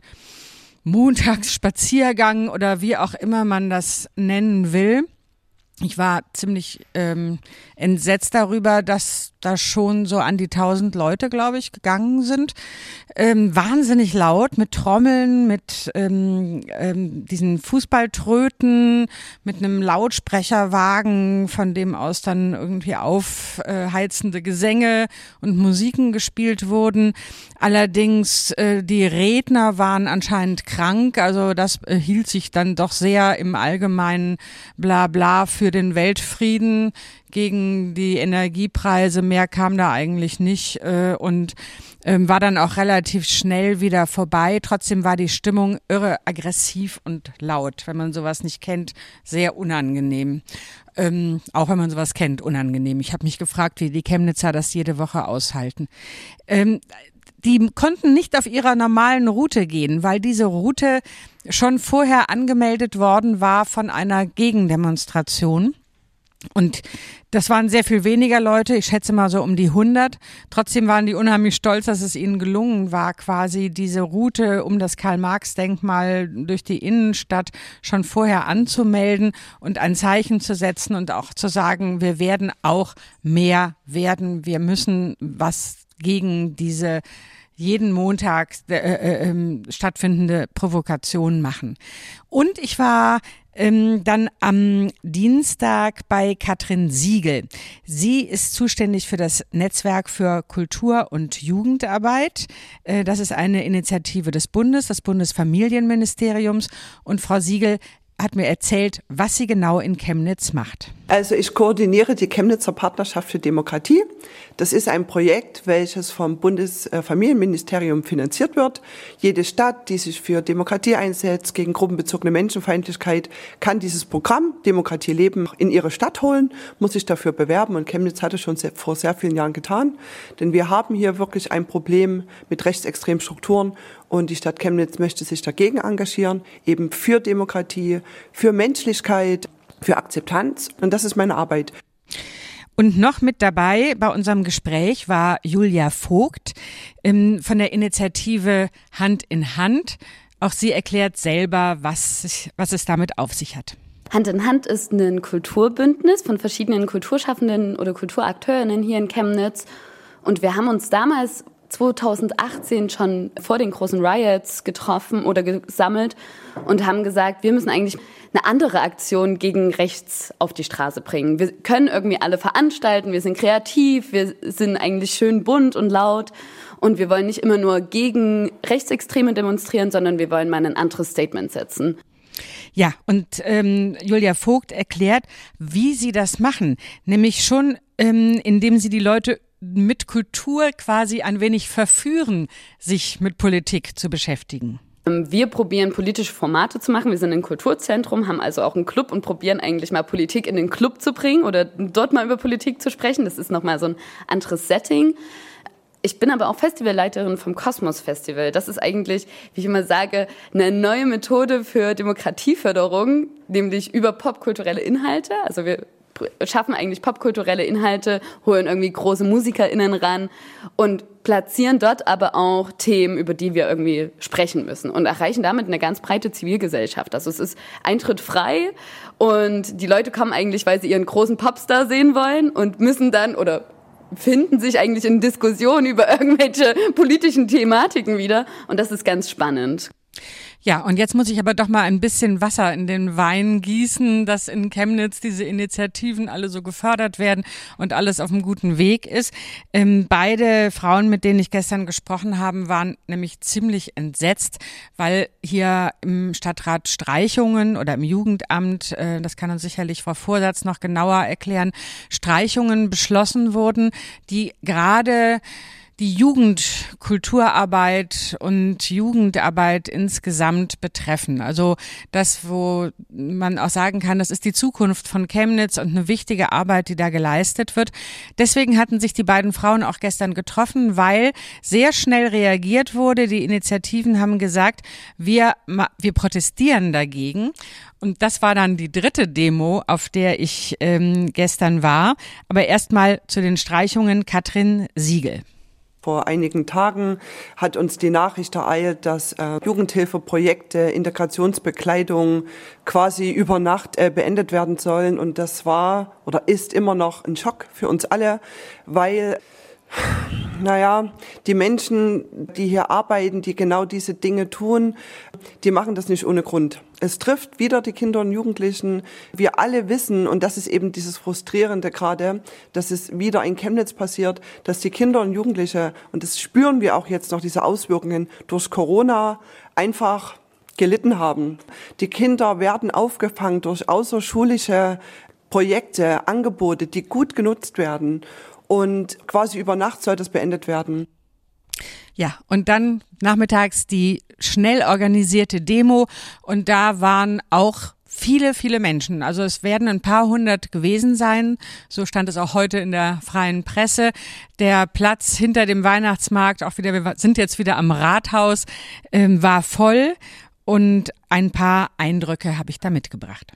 Montagsspaziergang oder wie auch immer man das nennen will. Ich war ziemlich ähm, entsetzt darüber, dass da schon so an die tausend Leute, glaube ich, gegangen sind. Ähm, wahnsinnig laut mit Trommeln, mit ähm, ähm, diesen Fußballtröten, mit einem Lautsprecherwagen, von dem aus dann irgendwie aufheizende Gesänge und Musiken gespielt wurden. Allerdings äh, die Redner waren anscheinend krank, also das äh, hielt sich dann doch sehr im allgemeinen Blabla für den Weltfrieden gegen die Energiepreise. Mehr kam da eigentlich nicht äh, und ähm, war dann auch relativ schnell wieder vorbei. Trotzdem war die Stimmung irre aggressiv und laut. Wenn man sowas nicht kennt, sehr unangenehm. Ähm, auch wenn man sowas kennt, unangenehm. Ich habe mich gefragt, wie die Chemnitzer das jede Woche aushalten. Ähm, Die konnten nicht auf ihrer normalen Route gehen, weil diese Route schon vorher angemeldet worden war von einer Gegendemonstration. Und das waren sehr viel weniger Leute, ich schätze mal so um die hundert. Trotzdem waren die unheimlich stolz, dass es ihnen gelungen war, quasi diese Route um das Karl-Marx-Denkmal durch die Innenstadt schon vorher anzumelden und ein Zeichen zu setzen und auch zu sagen, wir werden auch mehr werden. Wir müssen was gegen diese jeden Montag äh, äh, stattfindende Provokation machen. Und ich war ähm, dann am Dienstag bei Katrin Siegel. Sie ist zuständig für das Netzwerk für Kultur- und Jugendarbeit. Äh, das ist eine Initiative des Bundes, des Bundesfamilienministeriums. Und Frau Siegel hat mir erzählt, was sie genau in Chemnitz macht. Also ich koordiniere die Chemnitzer Partnerschaft für Demokratie. Das ist ein Projekt, welches vom Bundesfamilienministerium finanziert wird. Jede Stadt, die sich für Demokratie einsetzt, gegen gruppenbezogene Menschenfeindlichkeit, kann dieses Programm Demokratie leben in ihre Stadt holen, muss sich dafür bewerben. Und Chemnitz hat es schon sehr, vor sehr vielen Jahren getan. Denn wir haben hier wirklich ein Problem mit rechtsextremen Strukturen. Und die Stadt Chemnitz möchte sich dagegen engagieren, eben für Demokratie, für Menschlichkeit, für Akzeptanz, und das ist meine Arbeit. Und noch mit dabei bei unserem Gespräch war Julia Vogt ähm, von der Initiative Hand in Hand. Auch sie erklärt selber, was, was es damit auf sich hat. Hand in Hand ist ein Kulturbündnis von verschiedenen Kulturschaffenden oder Kulturakteurinnen hier in Chemnitz. Und wir haben uns damals zweitausendachtzehn schon vor den großen Riots getroffen oder gesammelt und haben gesagt, wir müssen eigentlich eine andere Aktion gegen rechts auf die Straße bringen. Wir können irgendwie alle veranstalten, wir sind kreativ, wir sind eigentlich schön bunt und laut und wir wollen nicht immer nur gegen Rechtsextreme demonstrieren, sondern wir wollen mal ein anderes Statement setzen. Ja, und ähm, Julia Vogt erklärt, wie sie das machen, nämlich schon, ähm, indem sie die Leute mit Kultur quasi ein wenig verführen, sich mit Politik zu beschäftigen. Wir probieren politische Formate zu machen. Wir sind ein Kulturzentrum, haben also auch einen Club und probieren eigentlich mal Politik in den Club zu bringen oder dort mal über Politik zu sprechen. Das ist nochmal so ein anderes Setting. Ich bin aber auch Festivalleiterin vom Kosmos Festival. Das ist eigentlich, wie ich immer sage, eine neue Methode für Demokratieförderung, nämlich über popkulturelle Inhalte. Also wir schaffen eigentlich popkulturelle Inhalte, holen irgendwie große MusikerInnen ran und platzieren dort aber auch Themen, über die wir irgendwie sprechen müssen und erreichen damit eine ganz breite Zivilgesellschaft. Also es ist Eintritt frei und die Leute kommen eigentlich, weil sie ihren großen Popstar sehen wollen und müssen dann oder finden sich eigentlich in Diskussionen über irgendwelche politischen Thematiken wieder und das ist ganz spannend. Ja, und jetzt muss ich aber doch mal ein bisschen Wasser in den Wein gießen, dass in Chemnitz diese Initiativen alle so gefördert werden und alles auf einem guten Weg ist. Ähm, beide Frauen, mit denen ich gestern gesprochen habe, waren nämlich ziemlich entsetzt, weil hier im Stadtrat Streichungen oder im Jugendamt, äh, das kann uns sicherlich Frau Vorsatz noch genauer erklären, Streichungen beschlossen wurden, die gerade die Jugendkulturarbeit und Jugendarbeit insgesamt betreffen. Also das, wo man auch sagen kann, das ist die Zukunft von Chemnitz und eine wichtige Arbeit, die da geleistet wird. Deswegen hatten sich die beiden Frauen auch gestern getroffen, weil sehr schnell reagiert wurde. Die Initiativen haben gesagt, wir, wir protestieren dagegen. Und das war dann die dritte Demo, auf der ich ähm, gestern war. Aber erstmal zu den Streichungen Katrin Siegel. Vor einigen Tagen hat uns die Nachricht ereilt, dass äh, Jugendhilfeprojekte, Integrationsbekleidung quasi über Nacht äh, beendet werden sollen. Und das war oder ist immer noch ein Schock für uns alle, weil, naja, die Menschen, die hier arbeiten, die genau diese Dinge tun, die machen das nicht ohne Grund. Es trifft wieder die Kinder und Jugendlichen. Wir alle wissen, und das ist eben dieses Frustrierende gerade, dass es wieder in Chemnitz passiert, dass die Kinder und Jugendliche, und das spüren wir auch jetzt noch, diese Auswirkungen durch Corona, einfach gelitten haben. Die Kinder werden aufgefangen durch außerschulische Projekte, Angebote, die gut genutzt werden. Und quasi über Nacht soll das beendet werden. Ja, und dann nachmittags die schnell organisierte Demo und da waren auch viele, viele Menschen. Also es werden ein paar hundert gewesen sein. So stand es auch heute in der freien Presse. Der Platz hinter dem Weihnachtsmarkt, auch wieder, wir sind jetzt wieder am Rathaus, ähm, war voll und ein paar Eindrücke habe ich da mitgebracht.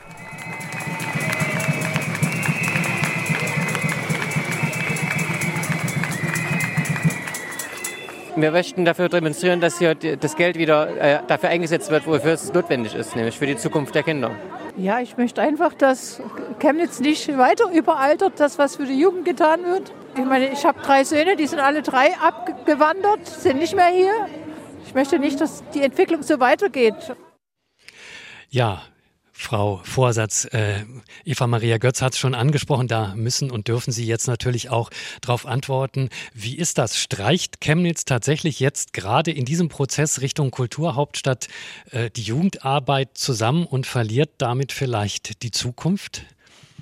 Wir möchten dafür demonstrieren, dass hier das Geld wieder äh, dafür eingesetzt wird, wofür es notwendig ist, nämlich für die Zukunft der Kinder. Ja, ich möchte einfach, dass Chemnitz nicht weiter überaltert, das, was für die Jugend getan wird. Ich meine, ich habe drei Söhne, die sind alle drei abgewandert, sind nicht mehr hier. Ich möchte nicht, dass die Entwicklung so weitergeht. Ja, Frau Vorsatz, äh, Eva Maria Götz hat es schon angesprochen, da müssen und dürfen Sie jetzt natürlich auch darauf antworten. Wie ist das? Streicht Chemnitz tatsächlich jetzt gerade in diesem Prozess Richtung Kulturhauptstadt äh, die Jugendarbeit zusammen und verliert damit vielleicht die Zukunft?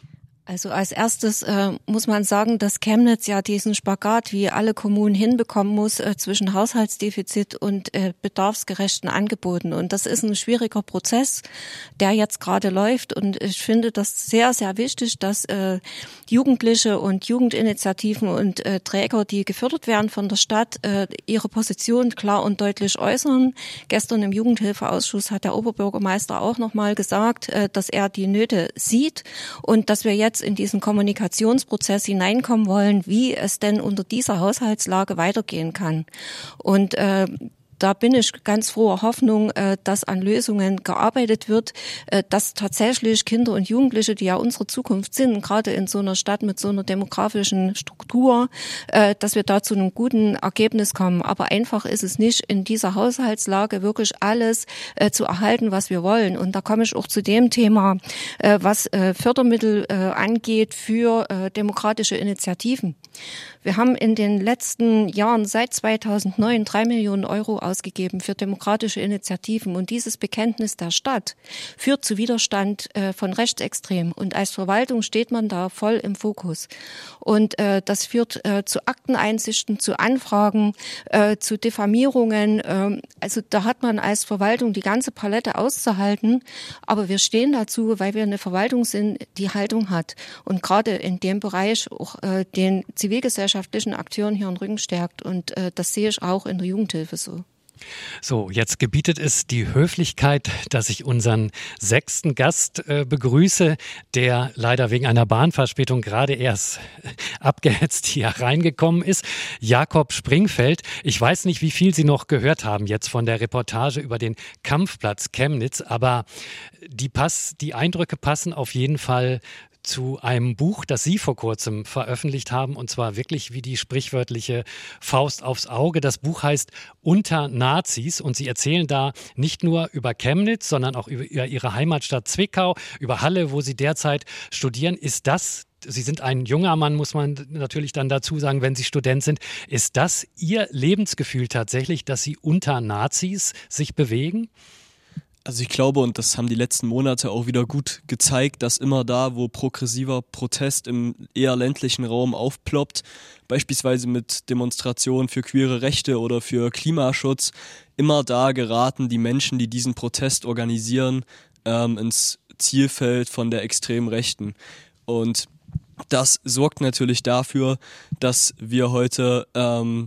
Also als erstes äh, muss man sagen, dass Chemnitz ja diesen Spagat, wie alle Kommunen hinbekommen muss, äh, zwischen Haushaltsdefizit und äh, bedarfsgerechten Angeboten. Und das ist ein schwieriger Prozess, der jetzt gerade läuft. Und ich finde das sehr, sehr wichtig, dass äh, Jugendliche und Jugendinitiativen und äh, Träger, die gefördert werden von der Stadt, äh, ihre Position klar und deutlich äußern. Gestern im Jugendhilfeausschuss hat der Oberbürgermeister auch nochmal gesagt, äh, dass er die Nöte sieht und dass wir jetzt in diesen Kommunikationsprozess hineinkommen wollen, wie es denn unter dieser Haushaltslage weitergehen kann. Und äh, da bin ich ganz froher Hoffnung, dass an Lösungen gearbeitet wird, dass tatsächlich Kinder und Jugendliche, die ja unsere Zukunft sind, gerade in so einer Stadt mit so einer demografischen Struktur, dass wir da zu einem guten Ergebnis kommen. Aber einfach ist es nicht, in dieser Haushaltslage wirklich alles zu erhalten, was wir wollen. Und da komme ich auch zu dem Thema, was Fördermittel angeht für demokratische Initiativen. Wir haben in den letzten Jahren seit zweitausendneun drei Millionen Euro ausgegeben für demokratische Initiativen. Und dieses Bekenntnis der Stadt führt zu Widerstand äh, von Rechtsextremen. Und als Verwaltung steht man da voll im Fokus. Und äh, das führt äh, zu Akteneinsichten, zu Anfragen, äh, zu Diffamierungen. Äh, also da hat man als Verwaltung die ganze Palette auszuhalten. Aber wir stehen dazu, weil wir eine Verwaltung sind, die Haltung hat. Und gerade in dem Bereich auch äh, den zivilgesellschaftlichen Akteuren hier den Rücken stärkt. Und äh, das sehe ich auch in der Jugendhilfe so. So, jetzt gebietet es die Höflichkeit, dass ich unseren sechsten Gast äh, begrüße, der leider wegen einer Bahnverspätung gerade erst abgehetzt hier reingekommen ist. Jakob Springfeld. Ich weiß nicht, wie viel Sie noch gehört haben jetzt von der Reportage über den Kampfplatz Chemnitz, aber die, Pass, die Eindrücke passen auf jeden Fall zu einem Buch, das Sie vor kurzem veröffentlicht haben, und zwar wirklich wie die sprichwörtliche Faust aufs Auge. Das Buch heißt Unter Nazis und Sie erzählen da nicht nur über Chemnitz, sondern auch über Ihre Heimatstadt Zwickau, über Halle, wo Sie derzeit studieren. Ist das, Sie sind ein junger Mann, muss man natürlich dann dazu sagen, wenn Sie Student sind, ist das Ihr Lebensgefühl tatsächlich, dass Sie unter Nazis sich bewegen? Also ich glaube, und das haben die letzten Monate auch wieder gut gezeigt, dass immer da, wo progressiver Protest im eher ländlichen Raum aufploppt, beispielsweise mit Demonstrationen für queere Rechte oder für Klimaschutz, immer da geraten die Menschen, die diesen Protest organisieren, ähm, ins Zielfeld von der extremen Rechten. Und das sorgt natürlich dafür, dass wir heute ähm,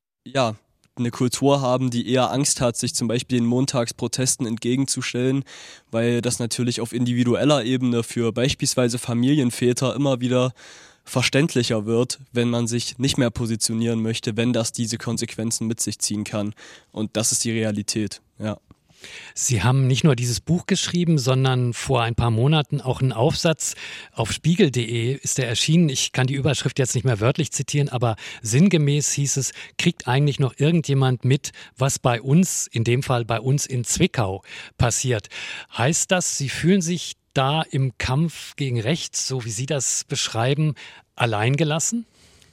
ja eine Kultur haben, die eher Angst hat, sich zum Beispiel den Montagsprotesten entgegenzustellen, weil das natürlich auf individueller Ebene für beispielsweise Familienväter immer wieder verständlicher wird, wenn man sich nicht mehr positionieren möchte, wenn das diese Konsequenzen mit sich ziehen kann. Und das ist die Realität, ja. Sie haben nicht nur dieses Buch geschrieben, sondern vor ein paar Monaten auch einen Aufsatz auf spiegel punkt de ist der erschienen. Ich kann die Überschrift jetzt nicht mehr wörtlich zitieren, aber sinngemäß hieß es, kriegt eigentlich noch irgendjemand mit, was bei uns, in dem Fall bei uns in Zwickau, passiert? Heißt das, Sie fühlen sich da im Kampf gegen rechts, so wie Sie das beschreiben, alleingelassen?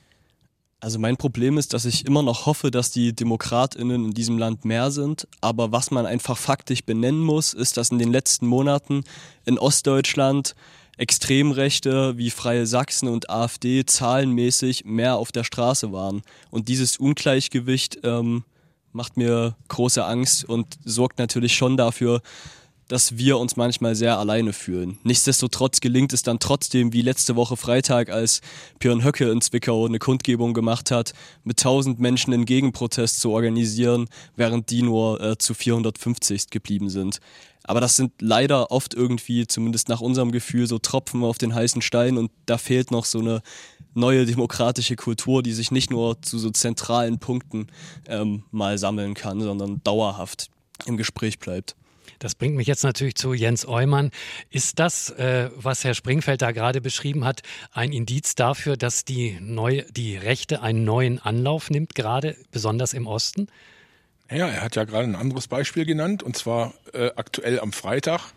Also mein Problem ist, dass ich immer noch hoffe, dass die DemokratInnen in diesem Land mehr sind. Aber was man einfach faktisch benennen muss, ist, dass in den letzten Monaten in Ostdeutschland Extremrechte wie Freie Sachsen und AfD zahlenmäßig mehr auf der Straße waren. Und dieses Ungleichgewicht ähm, macht mir große Angst und sorgt natürlich schon dafür, dass wir uns manchmal sehr alleine fühlen. Nichtsdestotrotz gelingt es dann trotzdem, wie letzte Woche Freitag, als Björn Höcke in Zwickau eine Kundgebung gemacht hat, mit tausend Menschen einen Gegenprotest zu organisieren, während die nur äh, zu vierhundertfünfzig geblieben sind. Aber das sind leider oft irgendwie, zumindest nach unserem Gefühl, so Tropfen auf den heißen Stein, und da fehlt noch so eine neue demokratische Kultur, die sich nicht nur zu so zentralen Punkten ähm, mal sammeln kann, sondern dauerhaft im Gespräch bleibt. Das bringt mich jetzt natürlich zu Jens Eumann. Ist das, äh, was Herr Springfeld da gerade beschrieben hat, ein Indiz dafür, dass die, neue, die Rechte einen neuen Anlauf nimmt, gerade besonders im Osten? Ja, er hat ja gerade ein anderes Beispiel genannt, und zwar äh, aktuell am Freitag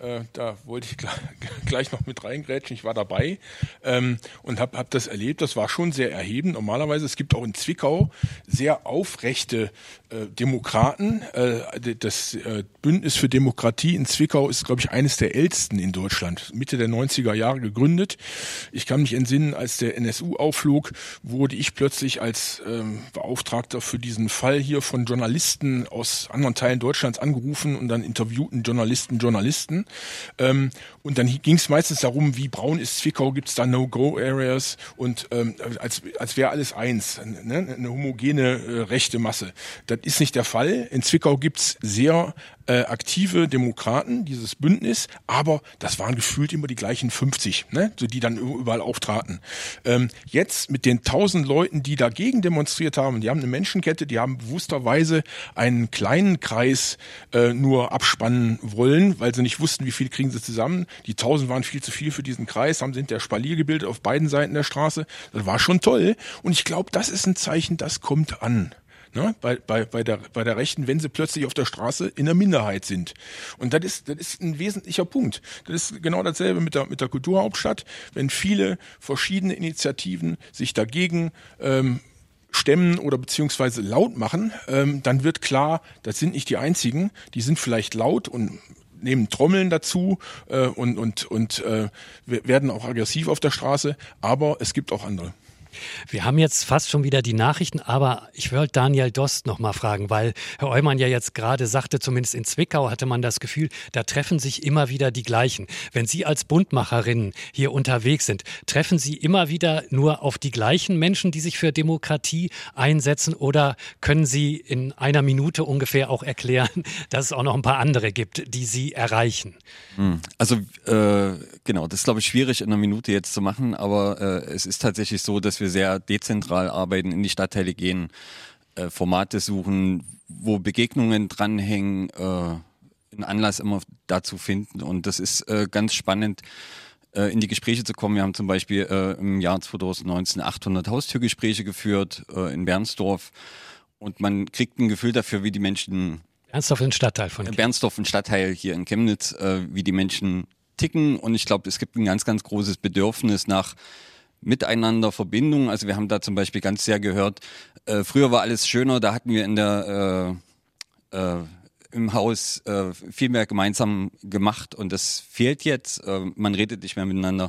Äh, da wollte ich gleich, gleich noch mit reingrätschen. Ich war dabei ähm, und habe hab das erlebt. Das war schon sehr erhebend. Normalerweise, es gibt auch in Zwickau sehr aufrechte äh, Demokraten. Äh, das äh, Bündnis für Demokratie in Zwickau ist, glaube ich, eines der ältesten in Deutschland. Mitte der neunziger Jahre gegründet. Ich kann mich entsinnen, als der N S U aufflog, wurde ich plötzlich als ähm, Beauftragter für diesen Fall hier von Journalisten aus anderen Teilen Deutschlands angerufen und dann interviewten Journalisten Journalisten. Ähm, und dann ging es meistens darum, wie braun ist Zwickau, gibt es da No-Go-Areas und ähm, als, als wäre alles eins, ne? Eine homogene äh, rechte Masse. Das ist nicht der Fall. In Zwickau gibt es sehr äh, aktive Demokraten, dieses Bündnis, aber das waren gefühlt immer die gleichen fünfzig, ne? So, die dann überall auftraten. Ähm, jetzt mit den tausend Leuten, die dagegen demonstriert haben, die haben eine Menschenkette, die haben bewussterweise einen kleinen Kreis äh, nur abspannen wollen, weil sie nicht wussten, wie viel kriegen sie zusammen. Die tausend waren viel zu viel für diesen Kreis, haben sind der Spalier gebildet auf beiden Seiten der Straße. Das war schon toll. Und ich glaube, das ist ein Zeichen, das kommt an. Ne, bei, bei, bei, der, bei der Rechten, wenn sie plötzlich auf der Straße in der Minderheit sind. Und das ist, das ist ein wesentlicher Punkt. Das ist genau dasselbe mit der, mit der Kulturhauptstadt. Wenn viele verschiedene Initiativen sich dagegen ähm, stemmen oder beziehungsweise laut machen, ähm, dann wird klar, das sind nicht die einzigen. Die sind vielleicht laut und nehmen Trommeln dazu äh, und, und, und äh, werden auch aggressiv auf der Straße, aber es gibt auch andere. Wir haben jetzt fast schon wieder die Nachrichten, aber ich wollte Daniel Dost noch mal fragen, weil Herr Eumann ja jetzt gerade sagte, zumindest in Zwickau hatte man das Gefühl, da treffen sich immer wieder die gleichen. Wenn Sie als Bundmacherinnen hier unterwegs sind, treffen Sie immer wieder nur auf die gleichen Menschen, die sich für Demokratie einsetzen, oder können Sie in einer Minute ungefähr auch erklären, dass es auch noch ein paar andere gibt, die Sie erreichen? Also äh, genau, das ist, glaube ich, schwierig in einer Minute jetzt zu machen, aber äh, es ist tatsächlich so, dass wir sehr dezentral arbeiten, in die Stadtteile gehen, äh, Formate suchen, wo Begegnungen dranhängen, äh, einen Anlass immer dazu finden. Und das ist äh, ganz spannend, äh, in die Gespräche zu kommen. Wir haben zum Beispiel äh, im Jahr zweitausendneunzehn achthundert Haustürgespräche geführt äh, in Bernsdorf, und man kriegt ein Gefühl dafür, wie die Menschen... Bernsdorf, ein Stadtteil von Chemnitz. Bernsdorf, ein Stadtteil hier in Chemnitz, äh, wie die Menschen ticken. Und ich glaube, es gibt ein ganz, ganz großes Bedürfnis nach Miteinander, Verbindung. Also wir haben da zum Beispiel ganz sehr gehört, äh, früher war alles schöner, da hatten wir in der äh, äh, im Haus äh, viel mehr gemeinsam gemacht, und das fehlt jetzt. Äh, man redet nicht mehr miteinander.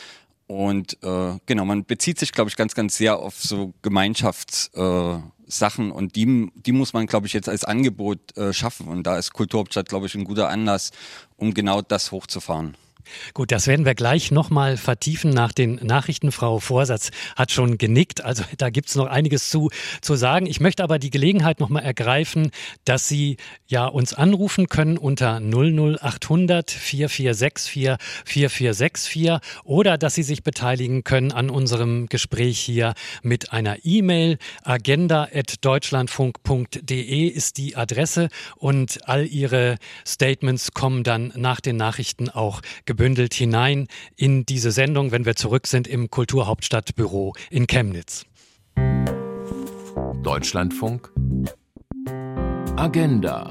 Und äh, genau, man bezieht sich, glaube ich, ganz, ganz sehr auf so Gemeinschaftssachen, äh, und die, die muss man, glaube ich, jetzt als Angebot äh, schaffen. Und da ist Kulturhauptstadt, glaube ich, ein guter Anlass, um genau das hochzufahren. Gut, das werden wir gleich nochmal vertiefen nach den Nachrichten. Frau Vorsatz hat schon genickt, also da gibt's noch einiges zu, zu sagen. Ich möchte aber die Gelegenheit nochmal ergreifen, dass Sie ja uns anrufen können unter null null achthundert vier vier sechs vier vier vier sechs vier oder dass Sie sich beteiligen können an unserem Gespräch hier mit einer E-Mail. agenda at deutschlandfunk punkt de ist die Adresse, und all Ihre Statements kommen dann nach den Nachrichten auch gebündelt hinein in diese Sendung, wenn wir zurück sind im Kulturhauptstadtbüro in Chemnitz. Deutschlandfunk Agenda.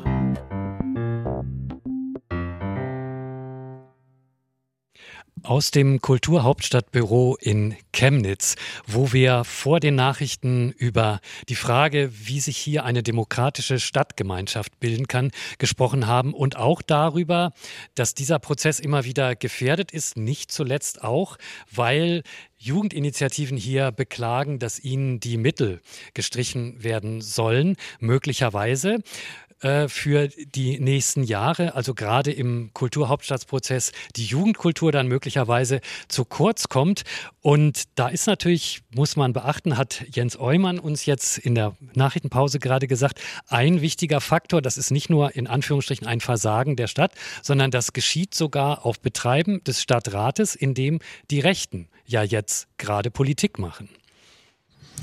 Aus dem Kulturhauptstadtbüro in Chemnitz, wo wir vor den Nachrichten über die Frage, wie sich hier eine demokratische Stadtgemeinschaft bilden kann, gesprochen haben, und auch darüber, dass dieser Prozess immer wieder gefährdet ist, nicht zuletzt auch, weil Jugendinitiativen hier beklagen, dass ihnen die Mittel gestrichen werden sollen, möglicherweise für die nächsten Jahre, also gerade im Kulturhauptstadtprozess, die Jugendkultur dann möglicherweise zu kurz kommt. Und da ist natürlich, muss man beachten, hat Jens Eumann uns jetzt in der Nachrichtenpause gerade gesagt, ein wichtiger Faktor, das ist nicht nur in Anführungsstrichen ein Versagen der Stadt, sondern das geschieht sogar auf Betreiben des Stadtrates, in dem die Rechten ja jetzt gerade Politik machen.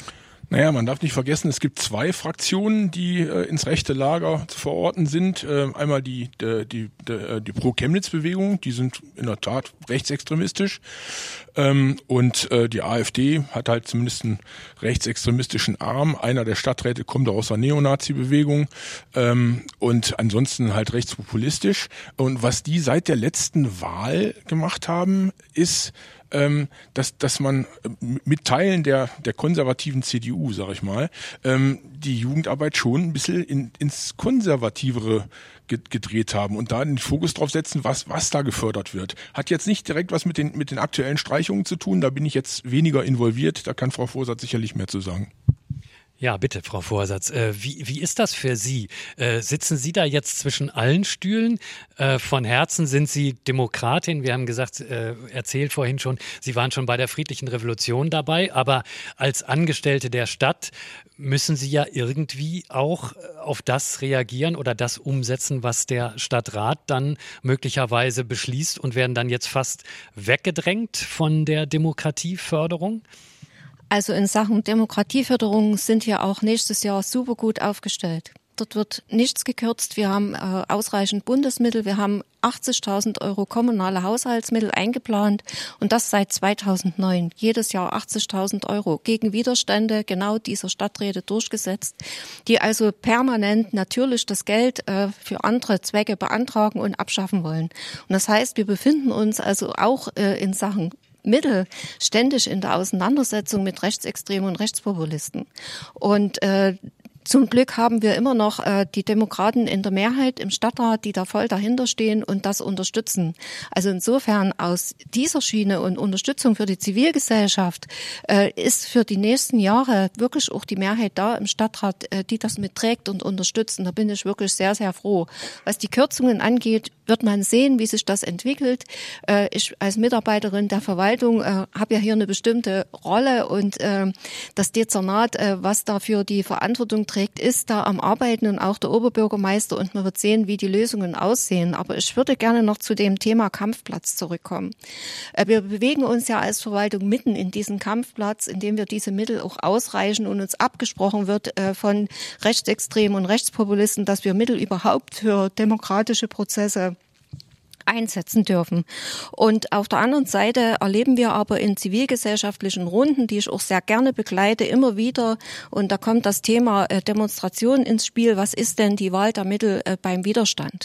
Naja, man darf nicht vergessen, es gibt zwei Fraktionen, die äh, ins rechte Lager zu verorten sind. Äh, einmal die, die, die, die, die Pro-Chemnitz-Bewegung, die sind in der Tat rechtsextremistisch. Ähm, und äh, die AfD hat halt zumindest einen rechtsextremistischen Arm. Einer der Stadträte kommt aus der Neonazi-Bewegung ähm, und ansonsten halt rechtspopulistisch. Und was die seit der letzten Wahl gemacht haben, ist, Ähm, dass, dass man mit Teilen der, der konservativen C D U, sag ich mal, ähm, die Jugendarbeit schon ein bisschen in, ins Konservativere gedreht haben und da den Fokus drauf setzen, was, was da gefördert wird. Hat jetzt nicht direkt was mit den, mit den aktuellen Streichungen zu tun, da bin ich jetzt weniger involviert, da kann Frau Vorsatz sicherlich mehr zu sagen. Ja, bitte, Frau Vorsatz. Äh, wie, wie ist das für Sie? Äh, sitzen Sie da jetzt zwischen allen Stühlen? Äh, von Herzen sind Sie Demokratin. Wir haben gesagt, äh, erzählt vorhin schon, Sie waren schon bei der Friedlichen Revolution dabei. Aber als Angestellte der Stadt müssen Sie ja irgendwie auch auf das reagieren oder das umsetzen, was der Stadtrat dann möglicherweise beschließt und werden dann jetzt fast weggedrängt von der Demokratieförderung? Also in Sachen Demokratieförderung sind wir auch nächstes Jahr super gut aufgestellt. Dort wird nichts gekürzt. Wir haben äh, ausreichend Bundesmittel. Wir haben achtzigtausend Euro kommunale Haushaltsmittel eingeplant und das seit zweitausendneun. Jedes Jahr achtzigtausend Euro gegen Widerstände genau dieser Stadträte durchgesetzt, die also permanent natürlich das Geld äh, für andere Zwecke beantragen und abschaffen wollen. Und das heißt, wir befinden uns also auch äh, in Sachen Mittel ständig in der Auseinandersetzung mit Rechtsextremen und Rechtspopulisten. Und äh, zum Glück haben wir immer noch äh, die Demokraten in der Mehrheit im Stadtrat, die da voll dahinter stehen und das unterstützen. Also insofern aus dieser Schiene und Unterstützung für die Zivilgesellschaft äh, ist für die nächsten Jahre wirklich auch die Mehrheit da im Stadtrat, äh, die das mitträgt und unterstützt. Und da bin ich wirklich sehr, sehr froh. Was die Kürzungen angeht, wird man sehen, wie sich das entwickelt. Äh, ich als Mitarbeiterin der Verwaltung äh, habe ja hier eine bestimmte Rolle und äh, das Dezernat, äh, was dafür die Verantwortung trägt, ist da am Arbeiten und auch der Oberbürgermeister und man wird sehen, wie die Lösungen aussehen. Aber ich würde gerne noch zu dem Thema Kampfplatz zurückkommen. Wir bewegen uns ja als Verwaltung mitten in diesen Kampfplatz, indem wir diese Mittel auch ausreichen und uns abgesprochen wird von Rechtsextremen und Rechtspopulisten, dass wir Mittel überhaupt für demokratische Prozesse einsetzen dürfen. Und auf der anderen Seite erleben wir aber in zivilgesellschaftlichen Runden, die ich auch sehr gerne begleite, immer wieder, und da kommt das Thema äh, Demonstration ins Spiel, was ist denn die Wahl der Mittel äh, beim Widerstand?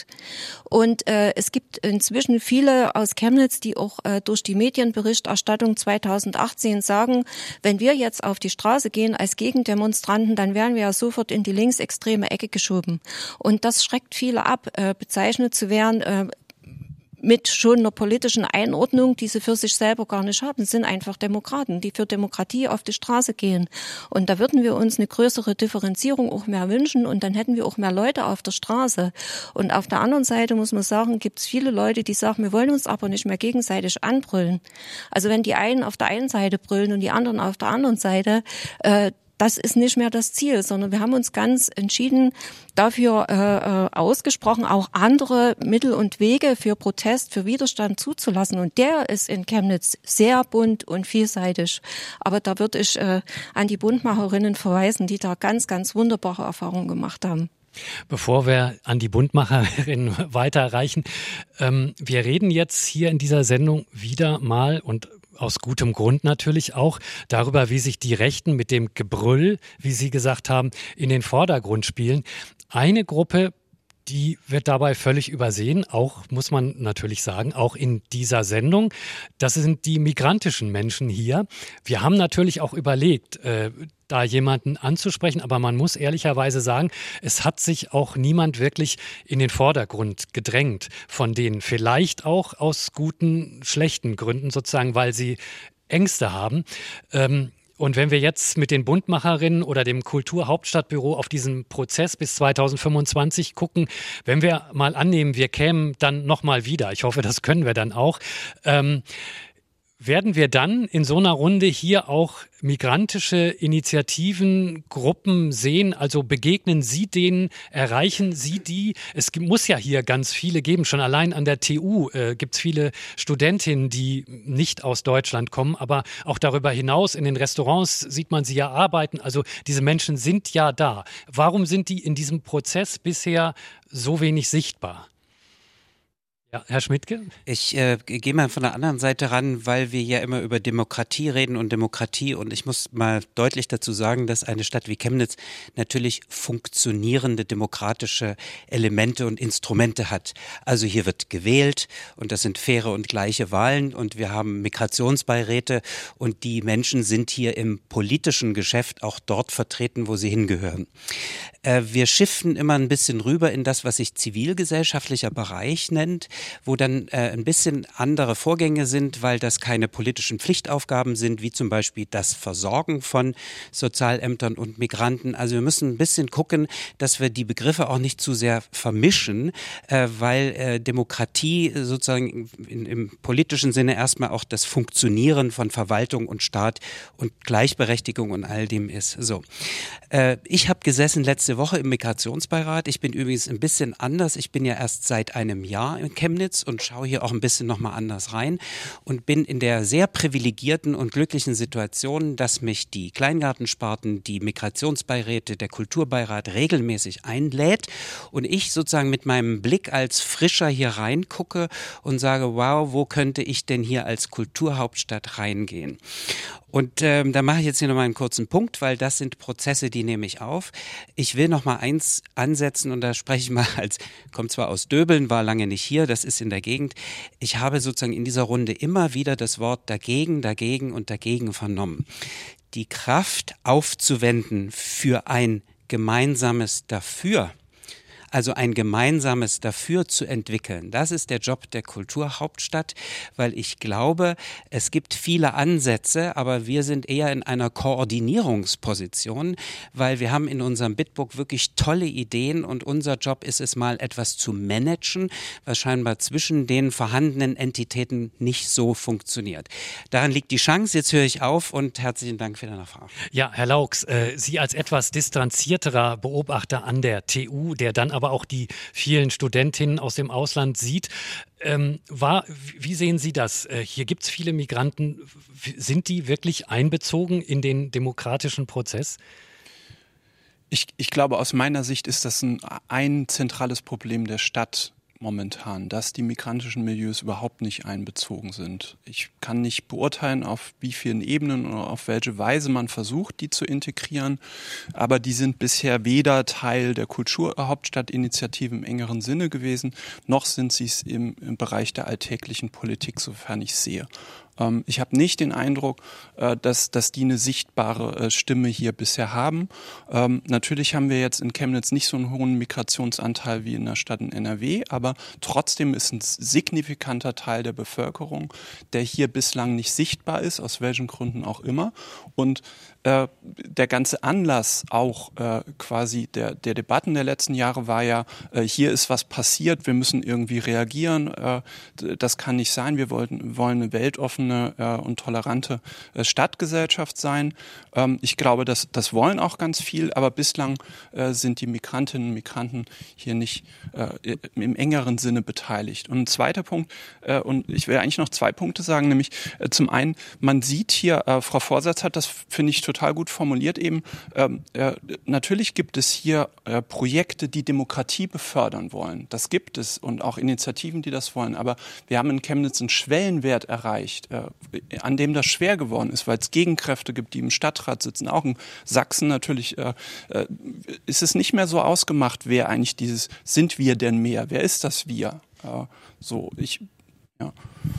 Und äh, es gibt inzwischen viele aus Chemnitz, die auch äh, durch die Medienberichterstattung zweitausendachtzehn sagen, wenn wir jetzt auf die Straße gehen als Gegendemonstranten, dann werden wir ja sofort in die linksextreme Ecke geschoben. Und das schreckt viele ab, äh, bezeichnet zu werden, äh, mit schon einer politischen Einordnung, die sie für sich selber gar nicht haben. Es sind einfach Demokraten, die für Demokratie auf die Straße gehen. Und da würden wir uns eine größere Differenzierung auch mehr wünschen und dann hätten wir auch mehr Leute auf der Straße. Und auf der anderen Seite muss man sagen, gibt es viele Leute, die sagen, wir wollen uns aber nicht mehr gegenseitig anbrüllen. Also wenn die einen auf der einen Seite brüllen und die anderen auf der anderen Seite, äh, das ist nicht mehr das Ziel, sondern wir haben uns ganz entschieden dafür äh, ausgesprochen, auch andere Mittel und Wege für Protest, für Widerstand zuzulassen. Und der ist in Chemnitz sehr bunt und vielseitig. Aber da würde ich äh, an die Buntmacherinnen verweisen, die da ganz, ganz wunderbare Erfahrungen gemacht haben. Bevor wir an die Buntmacherinnen weiterreichen, ähm, wir reden jetzt hier in dieser Sendung wieder mal und aus gutem Grund natürlich auch darüber, wie sich die Rechten mit dem Gebrüll, wie Sie gesagt haben, in den Vordergrund spielen. Eine Gruppe, die wird dabei völlig übersehen, auch, muss man natürlich sagen, auch in dieser Sendung. Das sind die migrantischen Menschen hier. Wir haben natürlich auch überlegt, äh, da jemanden anzusprechen, aber man muss ehrlicherweise sagen, es hat sich auch niemand wirklich in den Vordergrund gedrängt, von denen vielleicht auch aus guten, schlechten Gründen sozusagen, weil sie Ängste haben. Ähm, Und wenn wir jetzt mit den Buntmacherinnen oder dem Kulturhauptstadtbüro auf diesen Prozess bis zweitausendfünfundzwanzig gucken, wenn wir mal annehmen, wir kämen dann nochmal wieder, ich hoffe, das können wir dann auch, ähm, Werden wir dann in so einer Runde hier auch migrantische Initiativen, Gruppen sehen? Also begegnen Sie denen, erreichen Sie die? Es muss ja hier ganz viele geben. Schon allein an der T U äh, gibt es viele Studentinnen, die nicht aus Deutschland kommen. Aber auch darüber hinaus in den Restaurants sieht man sie ja arbeiten. Also diese Menschen sind ja da. Warum sind die in diesem Prozess bisher so wenig sichtbar? Ja, Herr Schmidtke? Ich äh, gehe mal von der anderen Seite ran, weil wir ja immer über Demokratie reden und Demokratie, und ich muss mal deutlich dazu sagen, dass eine Stadt wie Chemnitz natürlich funktionierende demokratische Elemente und Instrumente hat. Also hier wird gewählt und das sind faire und gleiche Wahlen und wir haben Migrationsbeiräte und die Menschen sind hier im politischen Geschäft auch dort vertreten, wo sie hingehören. Äh, wir shiften immer ein bisschen rüber in das, was sich zivilgesellschaftlicher Bereich nennt, wo dann äh, ein bisschen andere Vorgänge sind, weil das keine politischen Pflichtaufgaben sind, wie zum Beispiel das Versorgen von Sozialämtern und Migranten. Also wir müssen ein bisschen gucken, dass wir die Begriffe auch nicht zu sehr vermischen, äh, weil äh, Demokratie sozusagen in, im politischen Sinne erstmal auch das Funktionieren von Verwaltung und Staat und Gleichberechtigung und all dem ist. So, äh, ich habe gesessen letzte Woche im Migrationsbeirat. Ich bin übrigens ein bisschen anders. Ich bin ja erst seit einem Jahr in Chemnitz und schaue hier auch ein bisschen nochmal anders rein und bin in der sehr privilegierten und glücklichen Situation, dass mich die Kleingartensparten, die Migrationsbeiräte, der Kulturbeirat regelmäßig einlädt und ich sozusagen mit meinem Blick als Frischer hier reingucke und sage, wow, wo könnte ich denn hier als Kulturhauptstadt reingehen? Und ähm, da mache ich jetzt hier nochmal einen kurzen Punkt, weil das sind Prozesse, die nehme ich auf. Ich will nochmal eins ansetzen und da spreche ich mal als, kommt zwar aus Döbeln, war lange nicht hier, das ist in der Gegend. Ich habe sozusagen in dieser Runde immer wieder das Wort dagegen, dagegen und dagegen vernommen. Die Kraft aufzuwenden für ein gemeinsames Dafür, also ein gemeinsames Dafür zu entwickeln. Das ist der Job der Kulturhauptstadt, weil ich glaube, es gibt viele Ansätze, aber wir sind eher in einer Koordinierungsposition, weil wir haben in unserem Bitbook wirklich tolle Ideen und unser Job ist es mal etwas zu managen, was scheinbar zwischen den vorhandenen Entitäten nicht so funktioniert. Daran liegt die Chance. Jetzt höre ich auf und herzlichen Dank für deine Frage. Ja, Herr Laux, äh, Sie als etwas distanzierterer Beobachter an der T U, der dann aber auch die vielen Studentinnen aus dem Ausland sieht. Ähm, war, wie sehen Sie das? Äh, hier gibt es viele Migranten. Sind die wirklich einbezogen in den demokratischen Prozess? Ich, ich glaube, aus meiner Sicht ist das ein, ein zentrales Problem der Stadt momentan, dass die migrantischen Milieus überhaupt nicht einbezogen sind. Ich kann nicht beurteilen, auf wie vielen Ebenen oder auf welche Weise man versucht, die zu integrieren, aber die sind bisher weder Teil der Kulturhauptstadtinitiative im engeren Sinne gewesen, noch sind sie es im, im Bereich der alltäglichen Politik, sofern ich sehe. Ich habe nicht den Eindruck, dass, dass die eine sichtbare Stimme hier bisher haben. Ähm, natürlich haben wir jetzt in Chemnitz nicht so einen hohen Migrationsanteil wie in der Stadt in N R W, aber trotzdem ist ein signifikanter Teil der Bevölkerung, der hier bislang nicht sichtbar ist, aus welchen Gründen auch immer. Und äh, der ganze Anlass auch äh, quasi der, der Debatten der letzten Jahre war ja, äh, hier ist was passiert, wir müssen irgendwie reagieren, äh, das kann nicht sein, wir wollten, wollen eine weltoffene und tolerante Stadtgesellschaft sein. Ich glaube, das, das wollen auch ganz viel, aber bislang sind die Migrantinnen und Migranten hier nicht im engeren Sinne beteiligt. Und ein zweiter Punkt, und ich will eigentlich noch zwei Punkte sagen, nämlich zum einen, man sieht hier, Frau Vorsatz hat das, finde ich, total gut formuliert eben, natürlich gibt es hier Projekte, die Demokratie befördern wollen. Das gibt es und auch Initiativen, die das wollen, aber wir haben in Chemnitz einen Schwellenwert erreicht, an dem das schwer geworden ist, weil es Gegenkräfte gibt, die im Stadtrat sitzen. Auch in Sachsen natürlich äh, äh, ist es nicht mehr so ausgemacht, wer eigentlich dieses, sind wir denn mehr? Wer ist das wir? Äh, so, ich, ja.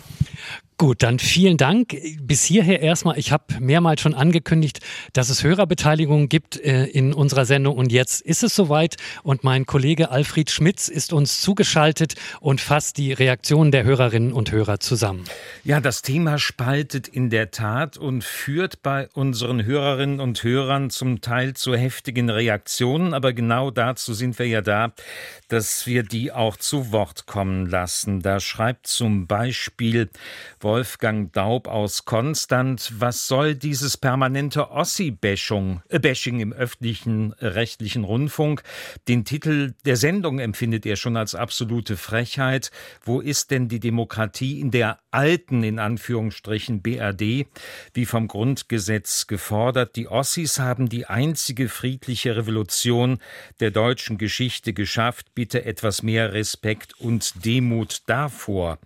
Gut, dann vielen Dank. Bis hierher erstmal. Ich habe mehrmals schon angekündigt, dass es Hörerbeteiligung gibt äh, in unserer Sendung und jetzt ist es soweit und mein Kollege Alfred Schmitz ist uns zugeschaltet und fasst die Reaktionen der Hörerinnen und Hörer zusammen. Ja, das Thema spaltet in der Tat und führt bei unseren Hörerinnen und Hörern zum Teil zu heftigen Reaktionen, aber genau dazu sind wir ja da, dass wir die auch zu Wort kommen lassen. Da schreibt zum Beispiel Wolfgang Daub aus Konstanz. Was soll dieses permanente Ossi-Bashing äh, Bashing im öffentlichen äh, rechtlichen Rundfunk? Den Titel der Sendung empfindet er schon als absolute Frechheit. Wo ist denn die Demokratie in der alten, in Anführungsstrichen, B R D, wie vom Grundgesetz gefordert? Die Ossis haben die einzige friedliche Revolution der deutschen Geschichte geschafft. Bitte etwas mehr Respekt und Demut davor.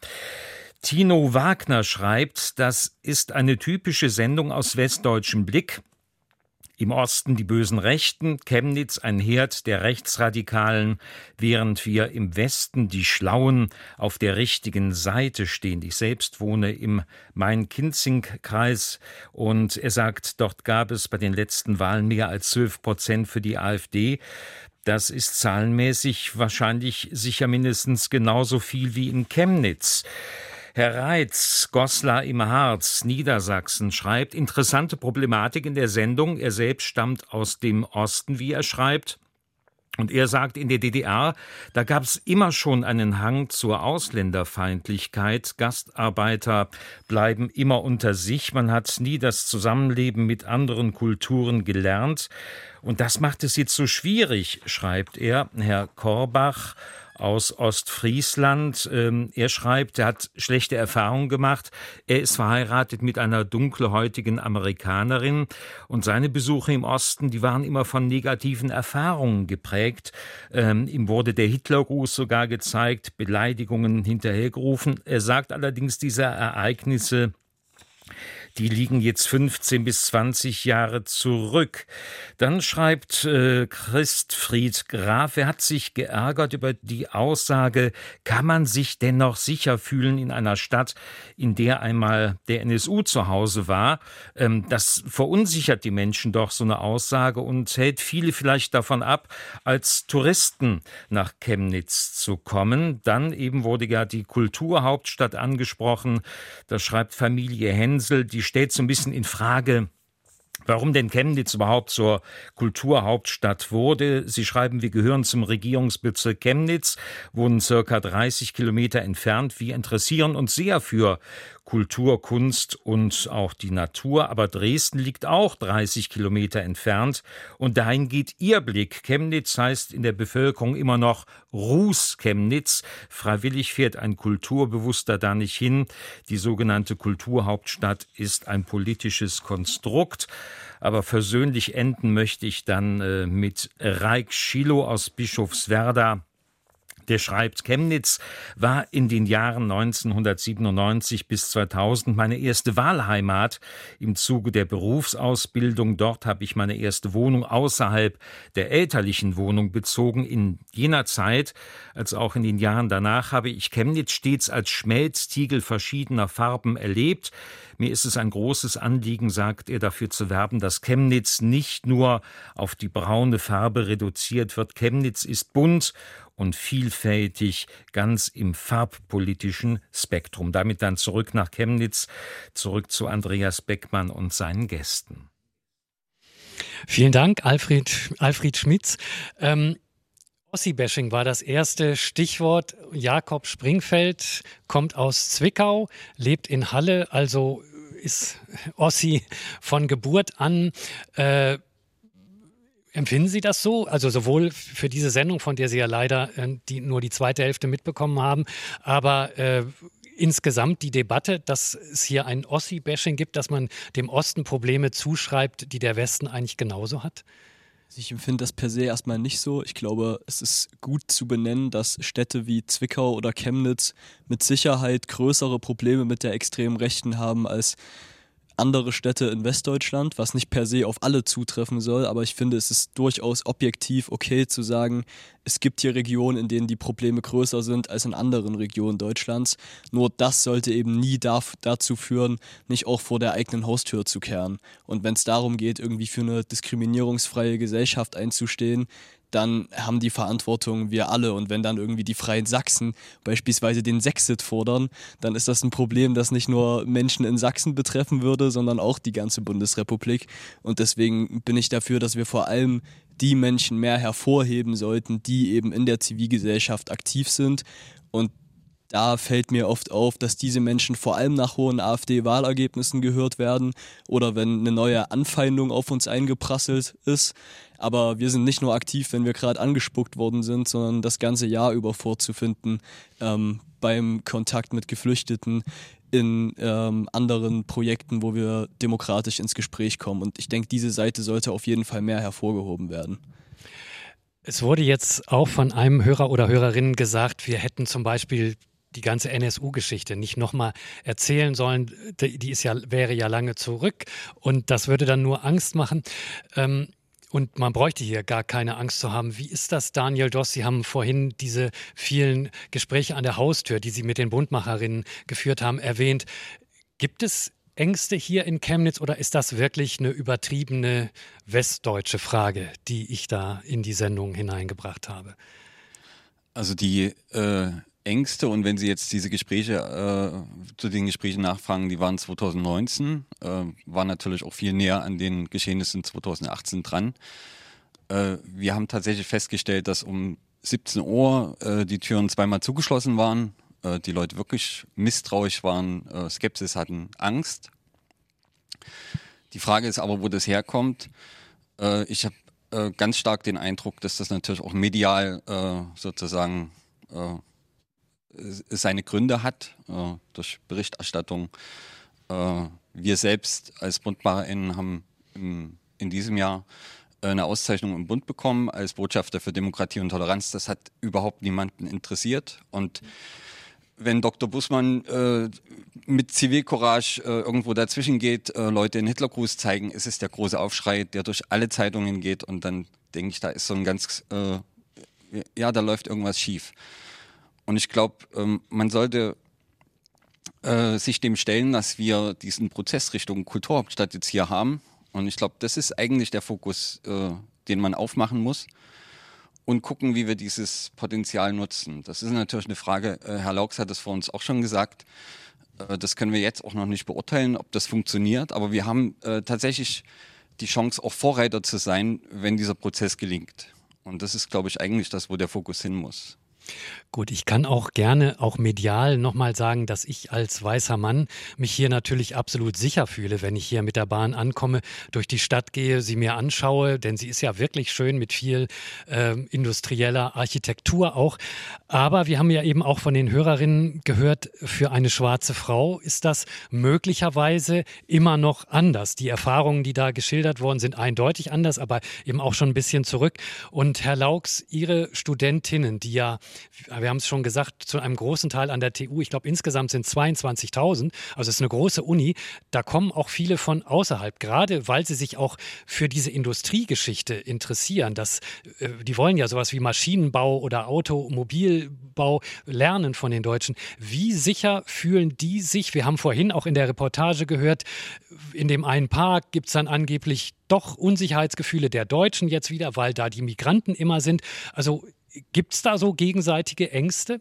Tino Wagner schreibt, das ist eine typische Sendung aus westdeutschem Blick. Im Osten die bösen Rechten, Chemnitz ein Herd der Rechtsradikalen, während wir im Westen die Schlauen auf der richtigen Seite stehen. Ich selbst wohne im Main-Kinzig-Kreis und er sagt, dort gab es bei den letzten Wahlen mehr als zwölf Prozent für die AfD. Das ist zahlenmäßig wahrscheinlich sicher mindestens genauso viel wie in Chemnitz. Herr Reitz, Goslar im Harz, Niedersachsen, schreibt, interessante Problematik in der Sendung. Er selbst stammt aus dem Osten, wie er schreibt. Und er sagt, in der D D R, da gab es immer schon einen Hang zur Ausländerfeindlichkeit. Gastarbeiter bleiben immer unter sich. Man hat nie das Zusammenleben mit anderen Kulturen gelernt. Und das macht es jetzt so schwierig, schreibt er. Herr Korbach aus Ostfriesland. Ähm, er schreibt, er hat schlechte Erfahrungen gemacht. Er ist verheiratet mit einer dunkelhäutigen Amerikanerin und seine Besuche im Osten, die waren immer von negativen Erfahrungen geprägt. Ähm, ihm wurde der Hitlergruß sogar gezeigt, Beleidigungen hinterhergerufen. Er sagt allerdings, diese Ereignisse, die liegen jetzt fünfzehn bis zwanzig Jahre zurück. Dann schreibt äh, Christfried Graf, er hat sich geärgert über die Aussage, kann man sich denn noch sicher fühlen in einer Stadt, in der einmal der N S U zu Hause war? Ähm, das verunsichert die Menschen doch, so eine Aussage, und hält viele vielleicht davon ab, als Touristen nach Chemnitz zu kommen. Dann eben wurde ja die Kulturhauptstadt angesprochen. Da schreibt Familie Hensel, die stellt so ein bisschen in Frage, warum denn Chemnitz überhaupt zur Kulturhauptstadt wurde. Sie schreiben, wir gehören zum Regierungsbezirk Chemnitz, wohnen circa dreißig Kilometer entfernt. Wir interessieren uns sehr für Kultur, Kunst und auch die Natur. Aber Dresden liegt auch dreißig Kilometer entfernt. Und dahin geht Ihr Blick. Chemnitz heißt in der Bevölkerung immer noch Ruß Chemnitz. Freiwillig fährt ein Kulturbewusster da nicht hin. Die sogenannte Kulturhauptstadt ist ein politisches Konstrukt. Aber versöhnlich enden möchte ich dann äh, mit Raik Schilo aus Bischofswerda. Der schreibt, Chemnitz war in den Jahren neunzehnhundertsiebenundneunzig bis zweitausend meine erste Wahlheimat. Im Zuge der Berufsausbildung dort habe ich meine erste Wohnung außerhalb der elterlichen Wohnung bezogen. In jener Zeit, als auch in den Jahren danach, habe ich Chemnitz stets als Schmelztiegel verschiedener Farben erlebt. Mir ist es ein großes Anliegen, sagt er, dafür zu werben, dass Chemnitz nicht nur auf die braune Farbe reduziert wird. Chemnitz ist bunt und vielfältig, ganz im farbpolitischen Spektrum. Damit dann zurück nach Chemnitz, zurück zu Andreas Beckmann und seinen Gästen. Vielen Dank, Alfred, Alfred Schmitz. Ähm, Ossi-Bashing war das erste Stichwort. Jakob Springfeld kommt aus Zwickau, lebt in Halle, also ist Ossi von Geburt an. Äh, Empfinden Sie das so? Also sowohl für diese Sendung, von der Sie ja leider äh, die, nur die zweite Hälfte mitbekommen haben, aber äh, insgesamt die Debatte, dass es hier ein Ossi-Bashing gibt, dass man dem Osten Probleme zuschreibt, die der Westen eigentlich genauso hat? Ich empfinde das per se erstmal nicht so. Ich glaube, es ist gut zu benennen, dass Städte wie Zwickau oder Chemnitz mit Sicherheit größere Probleme mit der extremen Rechten haben als andere Städte in Westdeutschland, was nicht per se auf alle zutreffen soll, aber ich finde, es ist durchaus objektiv okay zu sagen, es gibt hier Regionen, in denen die Probleme größer sind als in anderen Regionen Deutschlands. Nur das sollte eben nie darf, dazu führen, nicht auch vor der eigenen Haustür zu kehren. Und wenn es darum geht, irgendwie für eine diskriminierungsfreie Gesellschaft einzustehen, dann haben die Verantwortung wir alle. Und wenn dann irgendwie die Freien Sachsen beispielsweise den Sexit fordern, dann ist das ein Problem, das nicht nur Menschen in Sachsen betreffen würde, sondern auch die ganze Bundesrepublik. Und deswegen bin ich dafür, dass wir vor allem die Menschen mehr hervorheben sollten, die eben in der Zivilgesellschaft aktiv sind und da fällt mir oft auf, dass diese Menschen vor allem nach hohen AfD-Wahlergebnissen gehört werden oder wenn eine neue Anfeindung auf uns eingeprasselt ist. Aber wir sind nicht nur aktiv, wenn wir gerade angespuckt worden sind, sondern das ganze Jahr über vorzufinden ähm, beim Kontakt mit Geflüchteten in ähm, anderen Projekten, wo wir demokratisch ins Gespräch kommen. Und ich denke, diese Seite sollte auf jeden Fall mehr hervorgehoben werden. Es wurde jetzt auch von einem Hörer oder Hörerin gesagt, wir hätten zum Beispiel die ganze N S U-Geschichte nicht nochmal erzählen sollen. Die ist ja, wäre ja lange zurück und das würde dann nur Angst machen. Ähm, Und man bräuchte hier gar keine Angst zu haben. Wie ist das, Daniel Doss? Sie haben vorhin diese vielen Gespräche an der Haustür, die Sie mit den Bundmacherinnen geführt haben, erwähnt. Gibt es Ängste hier in Chemnitz oder ist das wirklich eine übertriebene westdeutsche Frage, die ich da in die Sendung hineingebracht habe? Also die äh, Ängste und wenn Sie jetzt diese Gespräche, äh, zu den Gesprächen nachfragen, die waren zwanzig neunzehn, äh, waren natürlich auch viel näher an den Geschehnissen zwanzig achtzehn dran. Äh, wir haben tatsächlich festgestellt, dass um siebzehn Uhr äh, die Türen zweimal zugeschlossen waren, äh, die Leute wirklich misstrauisch waren, äh, Skepsis hatten, Angst. Die Frage ist aber, wo das herkommt. Äh, ich habe äh, ganz stark den Eindruck, dass das natürlich auch medial äh, sozusagen äh, seine Gründe hat, äh, durch Berichterstattung. Äh, wir selbst als BundmacherInnen haben im, in diesem Jahr äh, eine Auszeichnung im Bund bekommen als Botschafter für Demokratie und Toleranz. Das hat überhaupt niemanden interessiert. Und wenn Doktor Bussmann äh, mit Zivilcourage äh, irgendwo dazwischen geht, äh, Leute den Hitlergruß zeigen, ist es der große Aufschrei, der durch alle Zeitungen geht. Und dann denke ich, da ist so ein ganz, äh, ja, da läuft irgendwas schief. Und ich glaube, ähm, man sollte äh, sich dem stellen, dass wir diesen Prozess Richtung Kulturhauptstadt jetzt hier haben. Und ich glaube, das ist eigentlich der Fokus, äh, den man aufmachen muss und gucken, wie wir dieses Potenzial nutzen. Das ist natürlich eine Frage, äh, Herr Laux hat es vor uns auch schon gesagt, äh, das können wir jetzt auch noch nicht beurteilen, ob das funktioniert. Aber wir haben äh, tatsächlich die Chance, auch Vorreiter zu sein, wenn dieser Prozess gelingt. Und das ist, glaube ich, eigentlich das, wo der Fokus hin muss. Gut, ich kann auch gerne, auch medial nochmal sagen, dass ich als weißer Mann mich hier natürlich absolut sicher fühle, wenn ich hier mit der Bahn ankomme, durch die Stadt gehe, sie mir anschaue, denn sie ist ja wirklich schön mit viel äh, industrieller Architektur auch. Aber wir haben ja eben auch von den Hörerinnen gehört, für eine schwarze Frau ist das möglicherweise immer noch anders. Die Erfahrungen, die da geschildert worden sind, eindeutig anders, aber eben auch schon ein bisschen zurück. Und Herr Laux, Ihre Studentinnen, die ja, wir haben es schon gesagt, zu einem großen Teil an der T U, ich glaube insgesamt sind zweiundzwanzigtausend, also es ist eine große Uni, da kommen auch viele von außerhalb, gerade weil sie sich auch für diese Industriegeschichte interessieren. Das, äh, die wollen ja sowas wie Maschinenbau oder Automobilbau lernen von den Deutschen. Wie sicher fühlen die sich? Wir haben vorhin auch in der Reportage gehört, in dem einen Park gibt es dann angeblich doch Unsicherheitsgefühle der Deutschen jetzt wieder, weil da die Migranten immer sind. Also gibt es da so gegenseitige Ängste?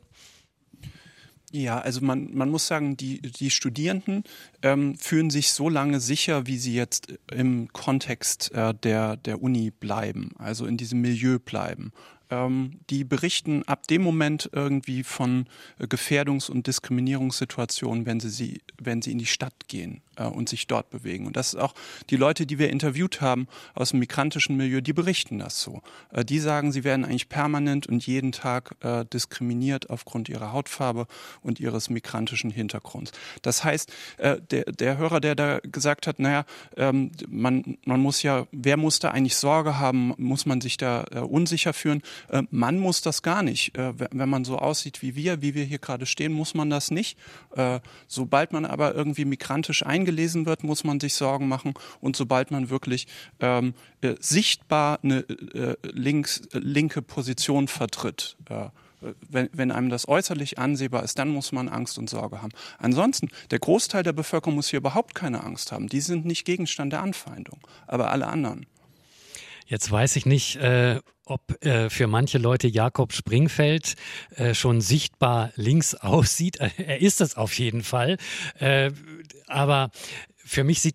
Ja, also man, man muss sagen, die, die Studierenden ähm, fühlen sich so lange sicher, wie sie jetzt im Kontext äh, der, der Uni bleiben, also in diesem Milieu bleiben. Ähm, die berichten ab dem Moment irgendwie von äh, Gefährdungs- und Diskriminierungssituationen, wenn sie, sie, wenn sie in die Stadt gehen äh, und sich dort bewegen. Und das ist auch die Leute, die wir interviewt haben aus dem migrantischen Milieu, die berichten das so. Äh, die sagen, sie werden eigentlich permanent und jeden Tag äh, diskriminiert aufgrund ihrer Hautfarbe und ihres migrantischen Hintergrunds. Das heißt, äh, der, der Hörer, der da gesagt hat, naja, ähm, man, man muss ja, wer muss da eigentlich Sorge haben, muss man sich da äh, unsicher fühlen? Äh, man muss das gar nicht. Äh, wenn man so aussieht wie wir, wie wir hier gerade stehen, muss man das nicht. Äh, sobald man aber irgendwie migrantisch eingelesen wird, muss man sich Sorgen machen. Und sobald man wirklich ähm, äh, sichtbar eine äh, links, äh, linke Position vertritt, äh, Wenn, wenn einem das äußerlich ansehbar ist, dann muss man Angst und Sorge haben. Ansonsten, der Großteil der Bevölkerung muss hier überhaupt keine Angst haben. Die sind nicht Gegenstand der Anfeindung, aber alle anderen. Jetzt weiß ich nicht, äh, ob äh, für manche Leute Jakob Springfeld äh, schon sichtbar links aussieht. Er ist es auf jeden Fall. Äh, aber für mich sieht er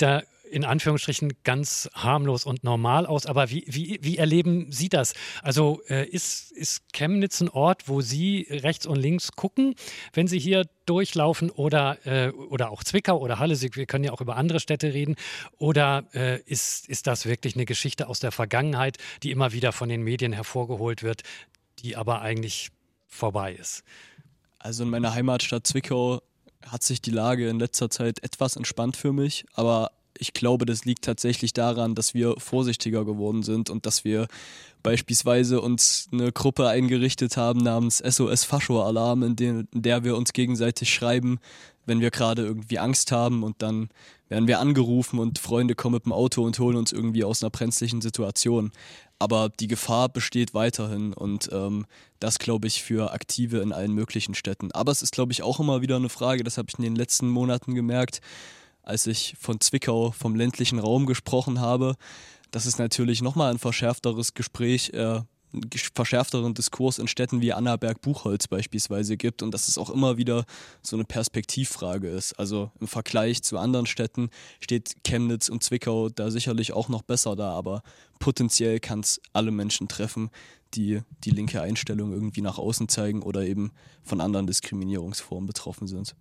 in Anführungsstrichen ganz harmlos und normal aus. Aber wie, wie, wie erleben Sie das? Also äh, ist, ist Chemnitz ein Ort, wo Sie rechts und links gucken, wenn Sie hier durchlaufen, oder, äh, oder auch Zwickau oder Halle? Wir können ja auch über andere Städte reden. Oder äh, ist, ist das wirklich eine Geschichte aus der Vergangenheit, die immer wieder von den Medien hervorgeholt wird, die aber eigentlich vorbei ist? Also in meiner Heimatstadt Zwickau hat sich die Lage in letzter Zeit etwas entspannt für mich, aber ich glaube, das liegt tatsächlich daran, dass wir vorsichtiger geworden sind und dass wir beispielsweise uns eine Gruppe eingerichtet haben namens S O S Fascho-Alarm, in, in der wir uns gegenseitig schreiben, wenn wir gerade irgendwie Angst haben, und dann werden wir angerufen und Freunde kommen mit dem Auto und holen uns irgendwie aus einer brenzlichen Situation. Aber die Gefahr besteht weiterhin, und ähm, das, glaube ich, für Aktive in allen möglichen Städten. Aber es ist, glaube ich, auch immer wieder eine Frage, das habe ich in den letzten Monaten gemerkt, als ich von Zwickau, vom ländlichen Raum gesprochen habe, dass es natürlich nochmal ein verschärfteres Gespräch, äh, einen verschärfteren Diskurs in Städten wie Annaberg-Buchholz beispielsweise gibt, und dass es auch immer wieder so eine Perspektivfrage ist. Also im Vergleich zu anderen Städten steht Chemnitz und Zwickau da sicherlich auch noch besser da, aber potenziell kann es alle Menschen treffen, die die linke Einstellung irgendwie nach außen zeigen oder eben von anderen Diskriminierungsformen betroffen sind.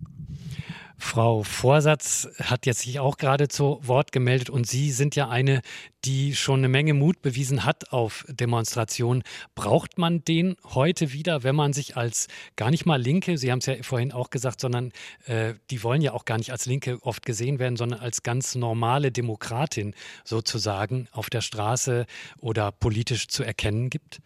Frau Vorsatz hat jetzt sich auch gerade zu Wort gemeldet, und Sie sind ja eine, die schon eine Menge Mut bewiesen hat auf Demonstrationen. Braucht man den heute wieder, wenn man sich als gar nicht mal Linke, Sie haben es ja vorhin auch gesagt, sondern äh, die wollen ja auch gar nicht als Linke oft gesehen werden, sondern als ganz normale Demokratin sozusagen auf der Straße oder politisch zu erkennen gibt?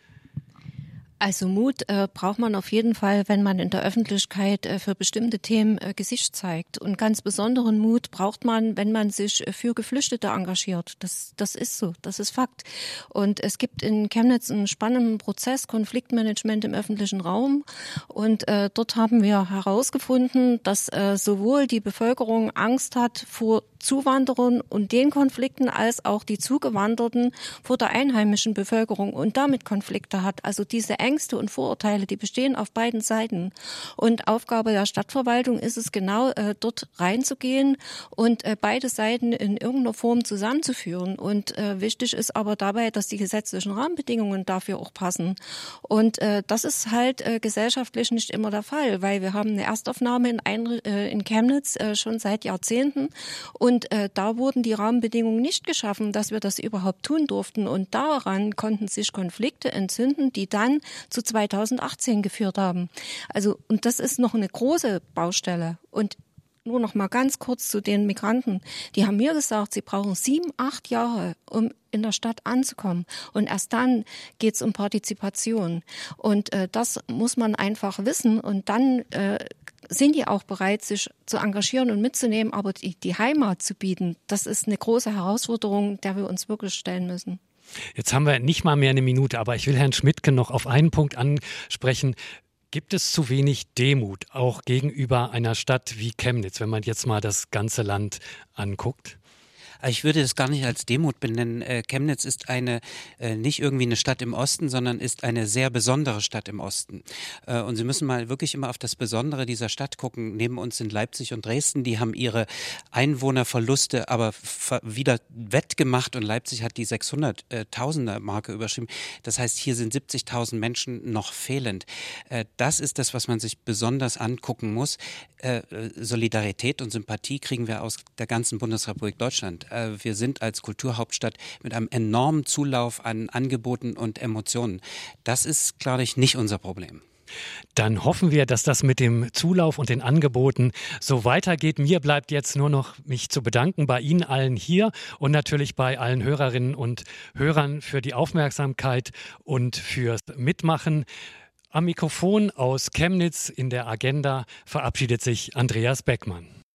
Also Mut äh, braucht man auf jeden Fall, wenn man in der Öffentlichkeit äh, für bestimmte Themen äh, Gesicht zeigt. Und ganz besonderen Mut braucht man, wenn man sich äh, für Geflüchtete engagiert. Das, das ist so, das ist Fakt. Und es gibt in Chemnitz einen spannenden Prozess, Konfliktmanagement im öffentlichen Raum. Und äh, dort haben wir herausgefunden, dass äh, sowohl die Bevölkerung Angst hat vor Zuwanderern und den Konflikten, als auch die Zugewanderten vor der einheimischen Bevölkerung und damit Konflikte hat. Also diese Ängste und Vorurteile, die bestehen auf beiden Seiten. Und Aufgabe der Stadtverwaltung ist es genau, äh, dort reinzugehen und äh, beide Seiten in irgendeiner Form zusammenzuführen. Und äh, wichtig ist aber dabei, dass die gesetzlichen Rahmenbedingungen dafür auch passen. Und äh, das ist halt äh, gesellschaftlich nicht immer der Fall, weil wir haben eine Erstaufnahme in, Einri- äh, in Chemnitz äh, schon seit Jahrzehnten. Und äh, da wurden die Rahmenbedingungen nicht geschaffen, dass wir das überhaupt tun durften. Und daran konnten sich Konflikte entzünden, die dann zu zweitausendachtzehn geführt haben. Also, und das ist noch eine große Baustelle. Und nur noch mal ganz kurz zu den Migranten. Die haben mir gesagt, sie brauchen sieben, acht Jahre, um in der Stadt anzukommen. Und erst dann geht's um Partizipation. Und äh, das muss man einfach wissen. Und dann äh, sind die auch bereit, sich zu engagieren und mitzunehmen. Aber die, die Heimat zu bieten, das ist eine große Herausforderung, der wir uns wirklich stellen müssen. Jetzt haben wir nicht mal mehr eine Minute, aber ich will Herrn Schmidtke noch auf einen Punkt ansprechen. Gibt es zu wenig Demut auch gegenüber einer Stadt wie Chemnitz, wenn man jetzt mal das ganze Land anguckt? Ich würde das gar nicht als Demut benennen. Chemnitz ist eine, nicht irgendwie eine Stadt im Osten, sondern ist eine sehr besondere Stadt im Osten. Und Sie müssen mal wirklich immer auf das Besondere dieser Stadt gucken. Neben uns sind Leipzig und Dresden, die haben ihre Einwohnerverluste aber wieder wettgemacht, und Leipzig hat die sechshunderttausender-Marke überschrieben. Das heißt, hier sind siebzigtausend Menschen noch fehlend. Das ist das, was man sich besonders angucken muss. Solidarität und Sympathie kriegen wir aus der ganzen Bundesrepublik Deutschland. Wir sind als Kulturhauptstadt mit einem enormen Zulauf an Angeboten und Emotionen. Das ist, glaube ich, nicht unser Problem. Dann hoffen wir, dass das mit dem Zulauf und den Angeboten so weitergeht. Mir bleibt jetzt nur noch, mich zu bedanken bei Ihnen allen hier und natürlich bei allen Hörerinnen und Hörern für die Aufmerksamkeit und fürs Mitmachen. Am Mikrofon aus Chemnitz in der Agenda verabschiedet sich Andreas Beckmann.